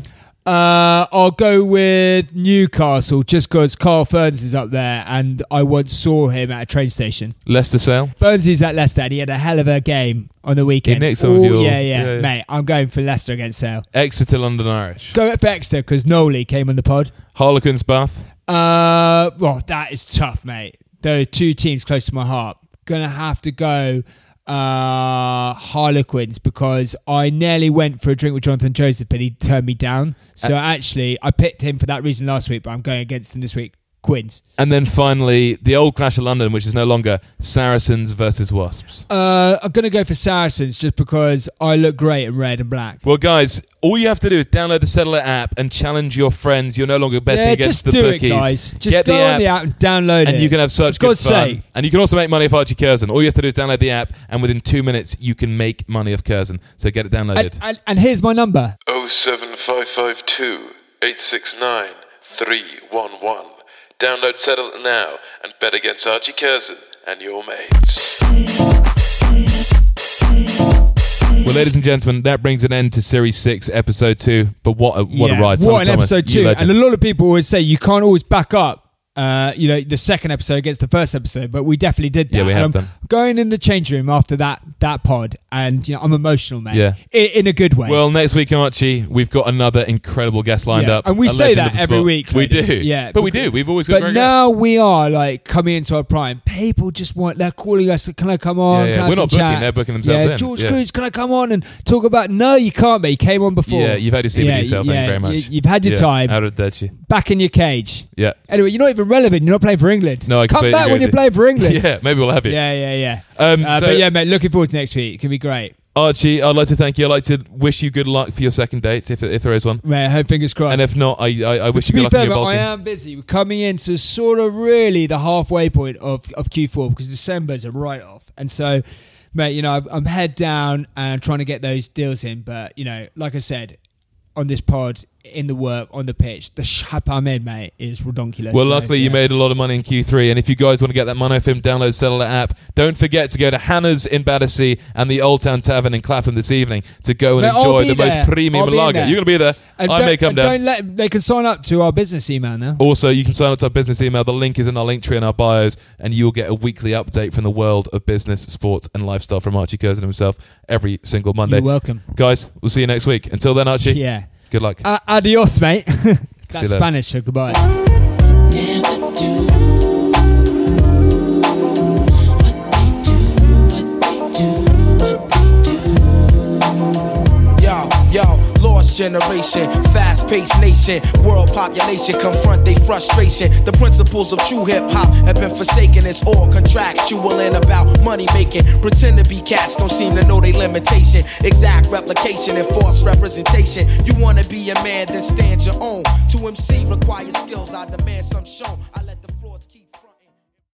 Speaker 4: Uh, I'll go with Newcastle just because Carl Ferns is up there and I once saw him at a train station.
Speaker 6: Leicester Sale.
Speaker 4: Burnsy's at Leicester and he had a hell of a game on the weekend.
Speaker 6: He nicked some of
Speaker 4: Ooh,
Speaker 6: your-
Speaker 4: yeah, yeah,
Speaker 6: yeah.
Speaker 4: Mate, I'm going for Leicester against Sale.
Speaker 6: Exeter London Irish.
Speaker 4: Go for Exeter because Nolly came on the pod.
Speaker 6: Harlequins Bath.
Speaker 4: Uh, well, that is tough, mate. There are two teams close to my heart. Gonna have to go uh, Harlequins because I nearly went for a drink with Jonathan Joseph, but he turned me down. So
Speaker 6: Uh,
Speaker 4: actually, I picked him for that reason last week, but I'm going against him this week. Quins.
Speaker 6: And then finally, the old Clash of London, which is no longer Saracens versus Wasps.
Speaker 4: Uh, I'm going to go for Saracens just because I look great in red and black.
Speaker 6: Well, guys, all you have to do is download the Settle It app and challenge your friends. You're no longer betting
Speaker 4: yeah,
Speaker 6: against
Speaker 4: just
Speaker 6: the
Speaker 4: do
Speaker 6: bookies.
Speaker 4: it, guys. Just
Speaker 6: Get
Speaker 4: go
Speaker 6: the
Speaker 4: on
Speaker 6: app,
Speaker 4: the app and download it.
Speaker 6: and you can have such
Speaker 4: For
Speaker 6: good
Speaker 4: God's
Speaker 6: fun.
Speaker 4: sake.
Speaker 6: And you can also make money off Archie Curzon. All you have to do is download the app, and within two minutes, you can make money off Curzon. So get it downloaded.
Speaker 4: And, and, and here's my number.
Speaker 9: oh seven five five two, eight six nine, three one one. Download Settle It now and bet against Archie Curzon and your mates.
Speaker 6: Well, ladies and gentlemen, that brings an end to Series six, Episode two. But what a, what
Speaker 4: Yeah,
Speaker 6: a ride.
Speaker 4: What
Speaker 6: Simon
Speaker 4: an
Speaker 6: Thomas,
Speaker 4: episode
Speaker 6: you
Speaker 4: two.
Speaker 6: legend.
Speaker 4: And a lot of people always say you can't always back up, uh, you know, the second episode against the first episode, but we definitely did that.
Speaker 6: Yeah, we
Speaker 4: and
Speaker 6: have
Speaker 4: I'm
Speaker 6: done.
Speaker 4: Going in the change room after that that pod, and you know, I'm emotional, mate.
Speaker 6: Yeah.
Speaker 4: in, in a good way.
Speaker 6: Well, next week, Archie, we've got another incredible guest lined
Speaker 4: Yeah,
Speaker 6: up.
Speaker 4: and we
Speaker 6: a
Speaker 4: say
Speaker 6: legend
Speaker 4: that
Speaker 6: of the
Speaker 4: every
Speaker 6: sport.
Speaker 4: week.
Speaker 6: We do.
Speaker 4: Yeah,
Speaker 6: But we
Speaker 4: because-
Speaker 6: do. We've always got
Speaker 4: But
Speaker 6: great
Speaker 4: now we are like coming into our prime. People just want, they're calling us, can I come on?
Speaker 6: Yeah, yeah.
Speaker 4: Can I
Speaker 6: We're
Speaker 4: have
Speaker 6: not
Speaker 4: some
Speaker 6: booking,
Speaker 4: chat?
Speaker 6: they're booking themselves
Speaker 4: yeah,
Speaker 6: in.
Speaker 4: George
Speaker 6: Yeah.
Speaker 4: Cruz, can I come on and talk about, no, you can't, mate. You came on before.
Speaker 6: Yeah, you've had your Stephen
Speaker 4: yeah,
Speaker 6: yourself. Thank
Speaker 4: yeah,
Speaker 6: you very much.
Speaker 4: you- You've had your
Speaker 6: Yeah,
Speaker 4: time.
Speaker 6: Out of Dirty.
Speaker 4: Back in your cage.
Speaker 6: Yeah.
Speaker 4: Anyway, you're not even relevant. You're not playing for England.
Speaker 6: No, I
Speaker 4: Come
Speaker 6: completely
Speaker 4: back
Speaker 6: agree
Speaker 4: when
Speaker 6: with
Speaker 4: you're
Speaker 6: you.
Speaker 4: playing for England.
Speaker 6: Yeah, maybe we'll have you.
Speaker 4: Yeah, yeah, yeah.
Speaker 6: Um,
Speaker 4: uh,
Speaker 6: so-
Speaker 4: but yeah, mate, looking forward to next week. It can be great.
Speaker 6: Archie, I'd like to thank you. I'd like to wish you good luck for your second date, if if there is one.
Speaker 4: Mate, I hope fingers crossed.
Speaker 6: And if not, I I, I wish
Speaker 4: to
Speaker 6: you
Speaker 4: be
Speaker 6: good luck in
Speaker 4: fair,
Speaker 6: your
Speaker 4: mate, I
Speaker 6: Balkan.
Speaker 4: am busy. We're coming into sort of really the halfway point of, of Q four because December's a write-off. And so, mate, you know, I've, I'm head down and I'm trying to get those deals in. But, you know, like I said, on this pod, in the work, on the pitch, the shop I'm in, mate, is redonkulous.
Speaker 6: Well,
Speaker 4: So,
Speaker 6: luckily you
Speaker 4: yeah.
Speaker 6: made a lot of money in Q three, and if you guys want to get that money off him, download Settle It app. Don't forget to go to Hannah's in Battersea and the Old Town Tavern in Clapham this evening to go and
Speaker 4: Mate, I'll
Speaker 6: enjoy
Speaker 4: be
Speaker 6: the
Speaker 4: there.
Speaker 6: most premium
Speaker 4: I'll be in
Speaker 6: lager.
Speaker 4: there.
Speaker 6: You're going to be there.
Speaker 4: And
Speaker 6: I
Speaker 4: don't-
Speaker 6: may come
Speaker 4: and
Speaker 6: down.
Speaker 4: Don't let, they can sign up to our business email now.
Speaker 6: Also, you can sign up to our business email. The link is in our link tree in our bios, and you'll get a weekly update from the world of business, sports, and lifestyle from Archie Curzon himself every single Monday.
Speaker 4: You're welcome.
Speaker 6: Guys, we'll see you next week. Until then, Archie,
Speaker 4: Yeah.
Speaker 6: good luck.
Speaker 4: Uh, adios, mate.
Speaker 6: See
Speaker 4: That's
Speaker 6: you then.
Speaker 4: Spanish for goodbye.
Speaker 8: Never do what they do, what they do, what they do.
Speaker 10: Yo, yo, lost generation, fast-paced nation, world population confront their frustration. The principles of true hip-hop have been forsaken. It's all contractual and about money making. Pretend to be cats, don't seem to know their limitation. Exact replication and false representation. You wanna be a man, then stand your own. To M C requires skills, I demand some shown. I let the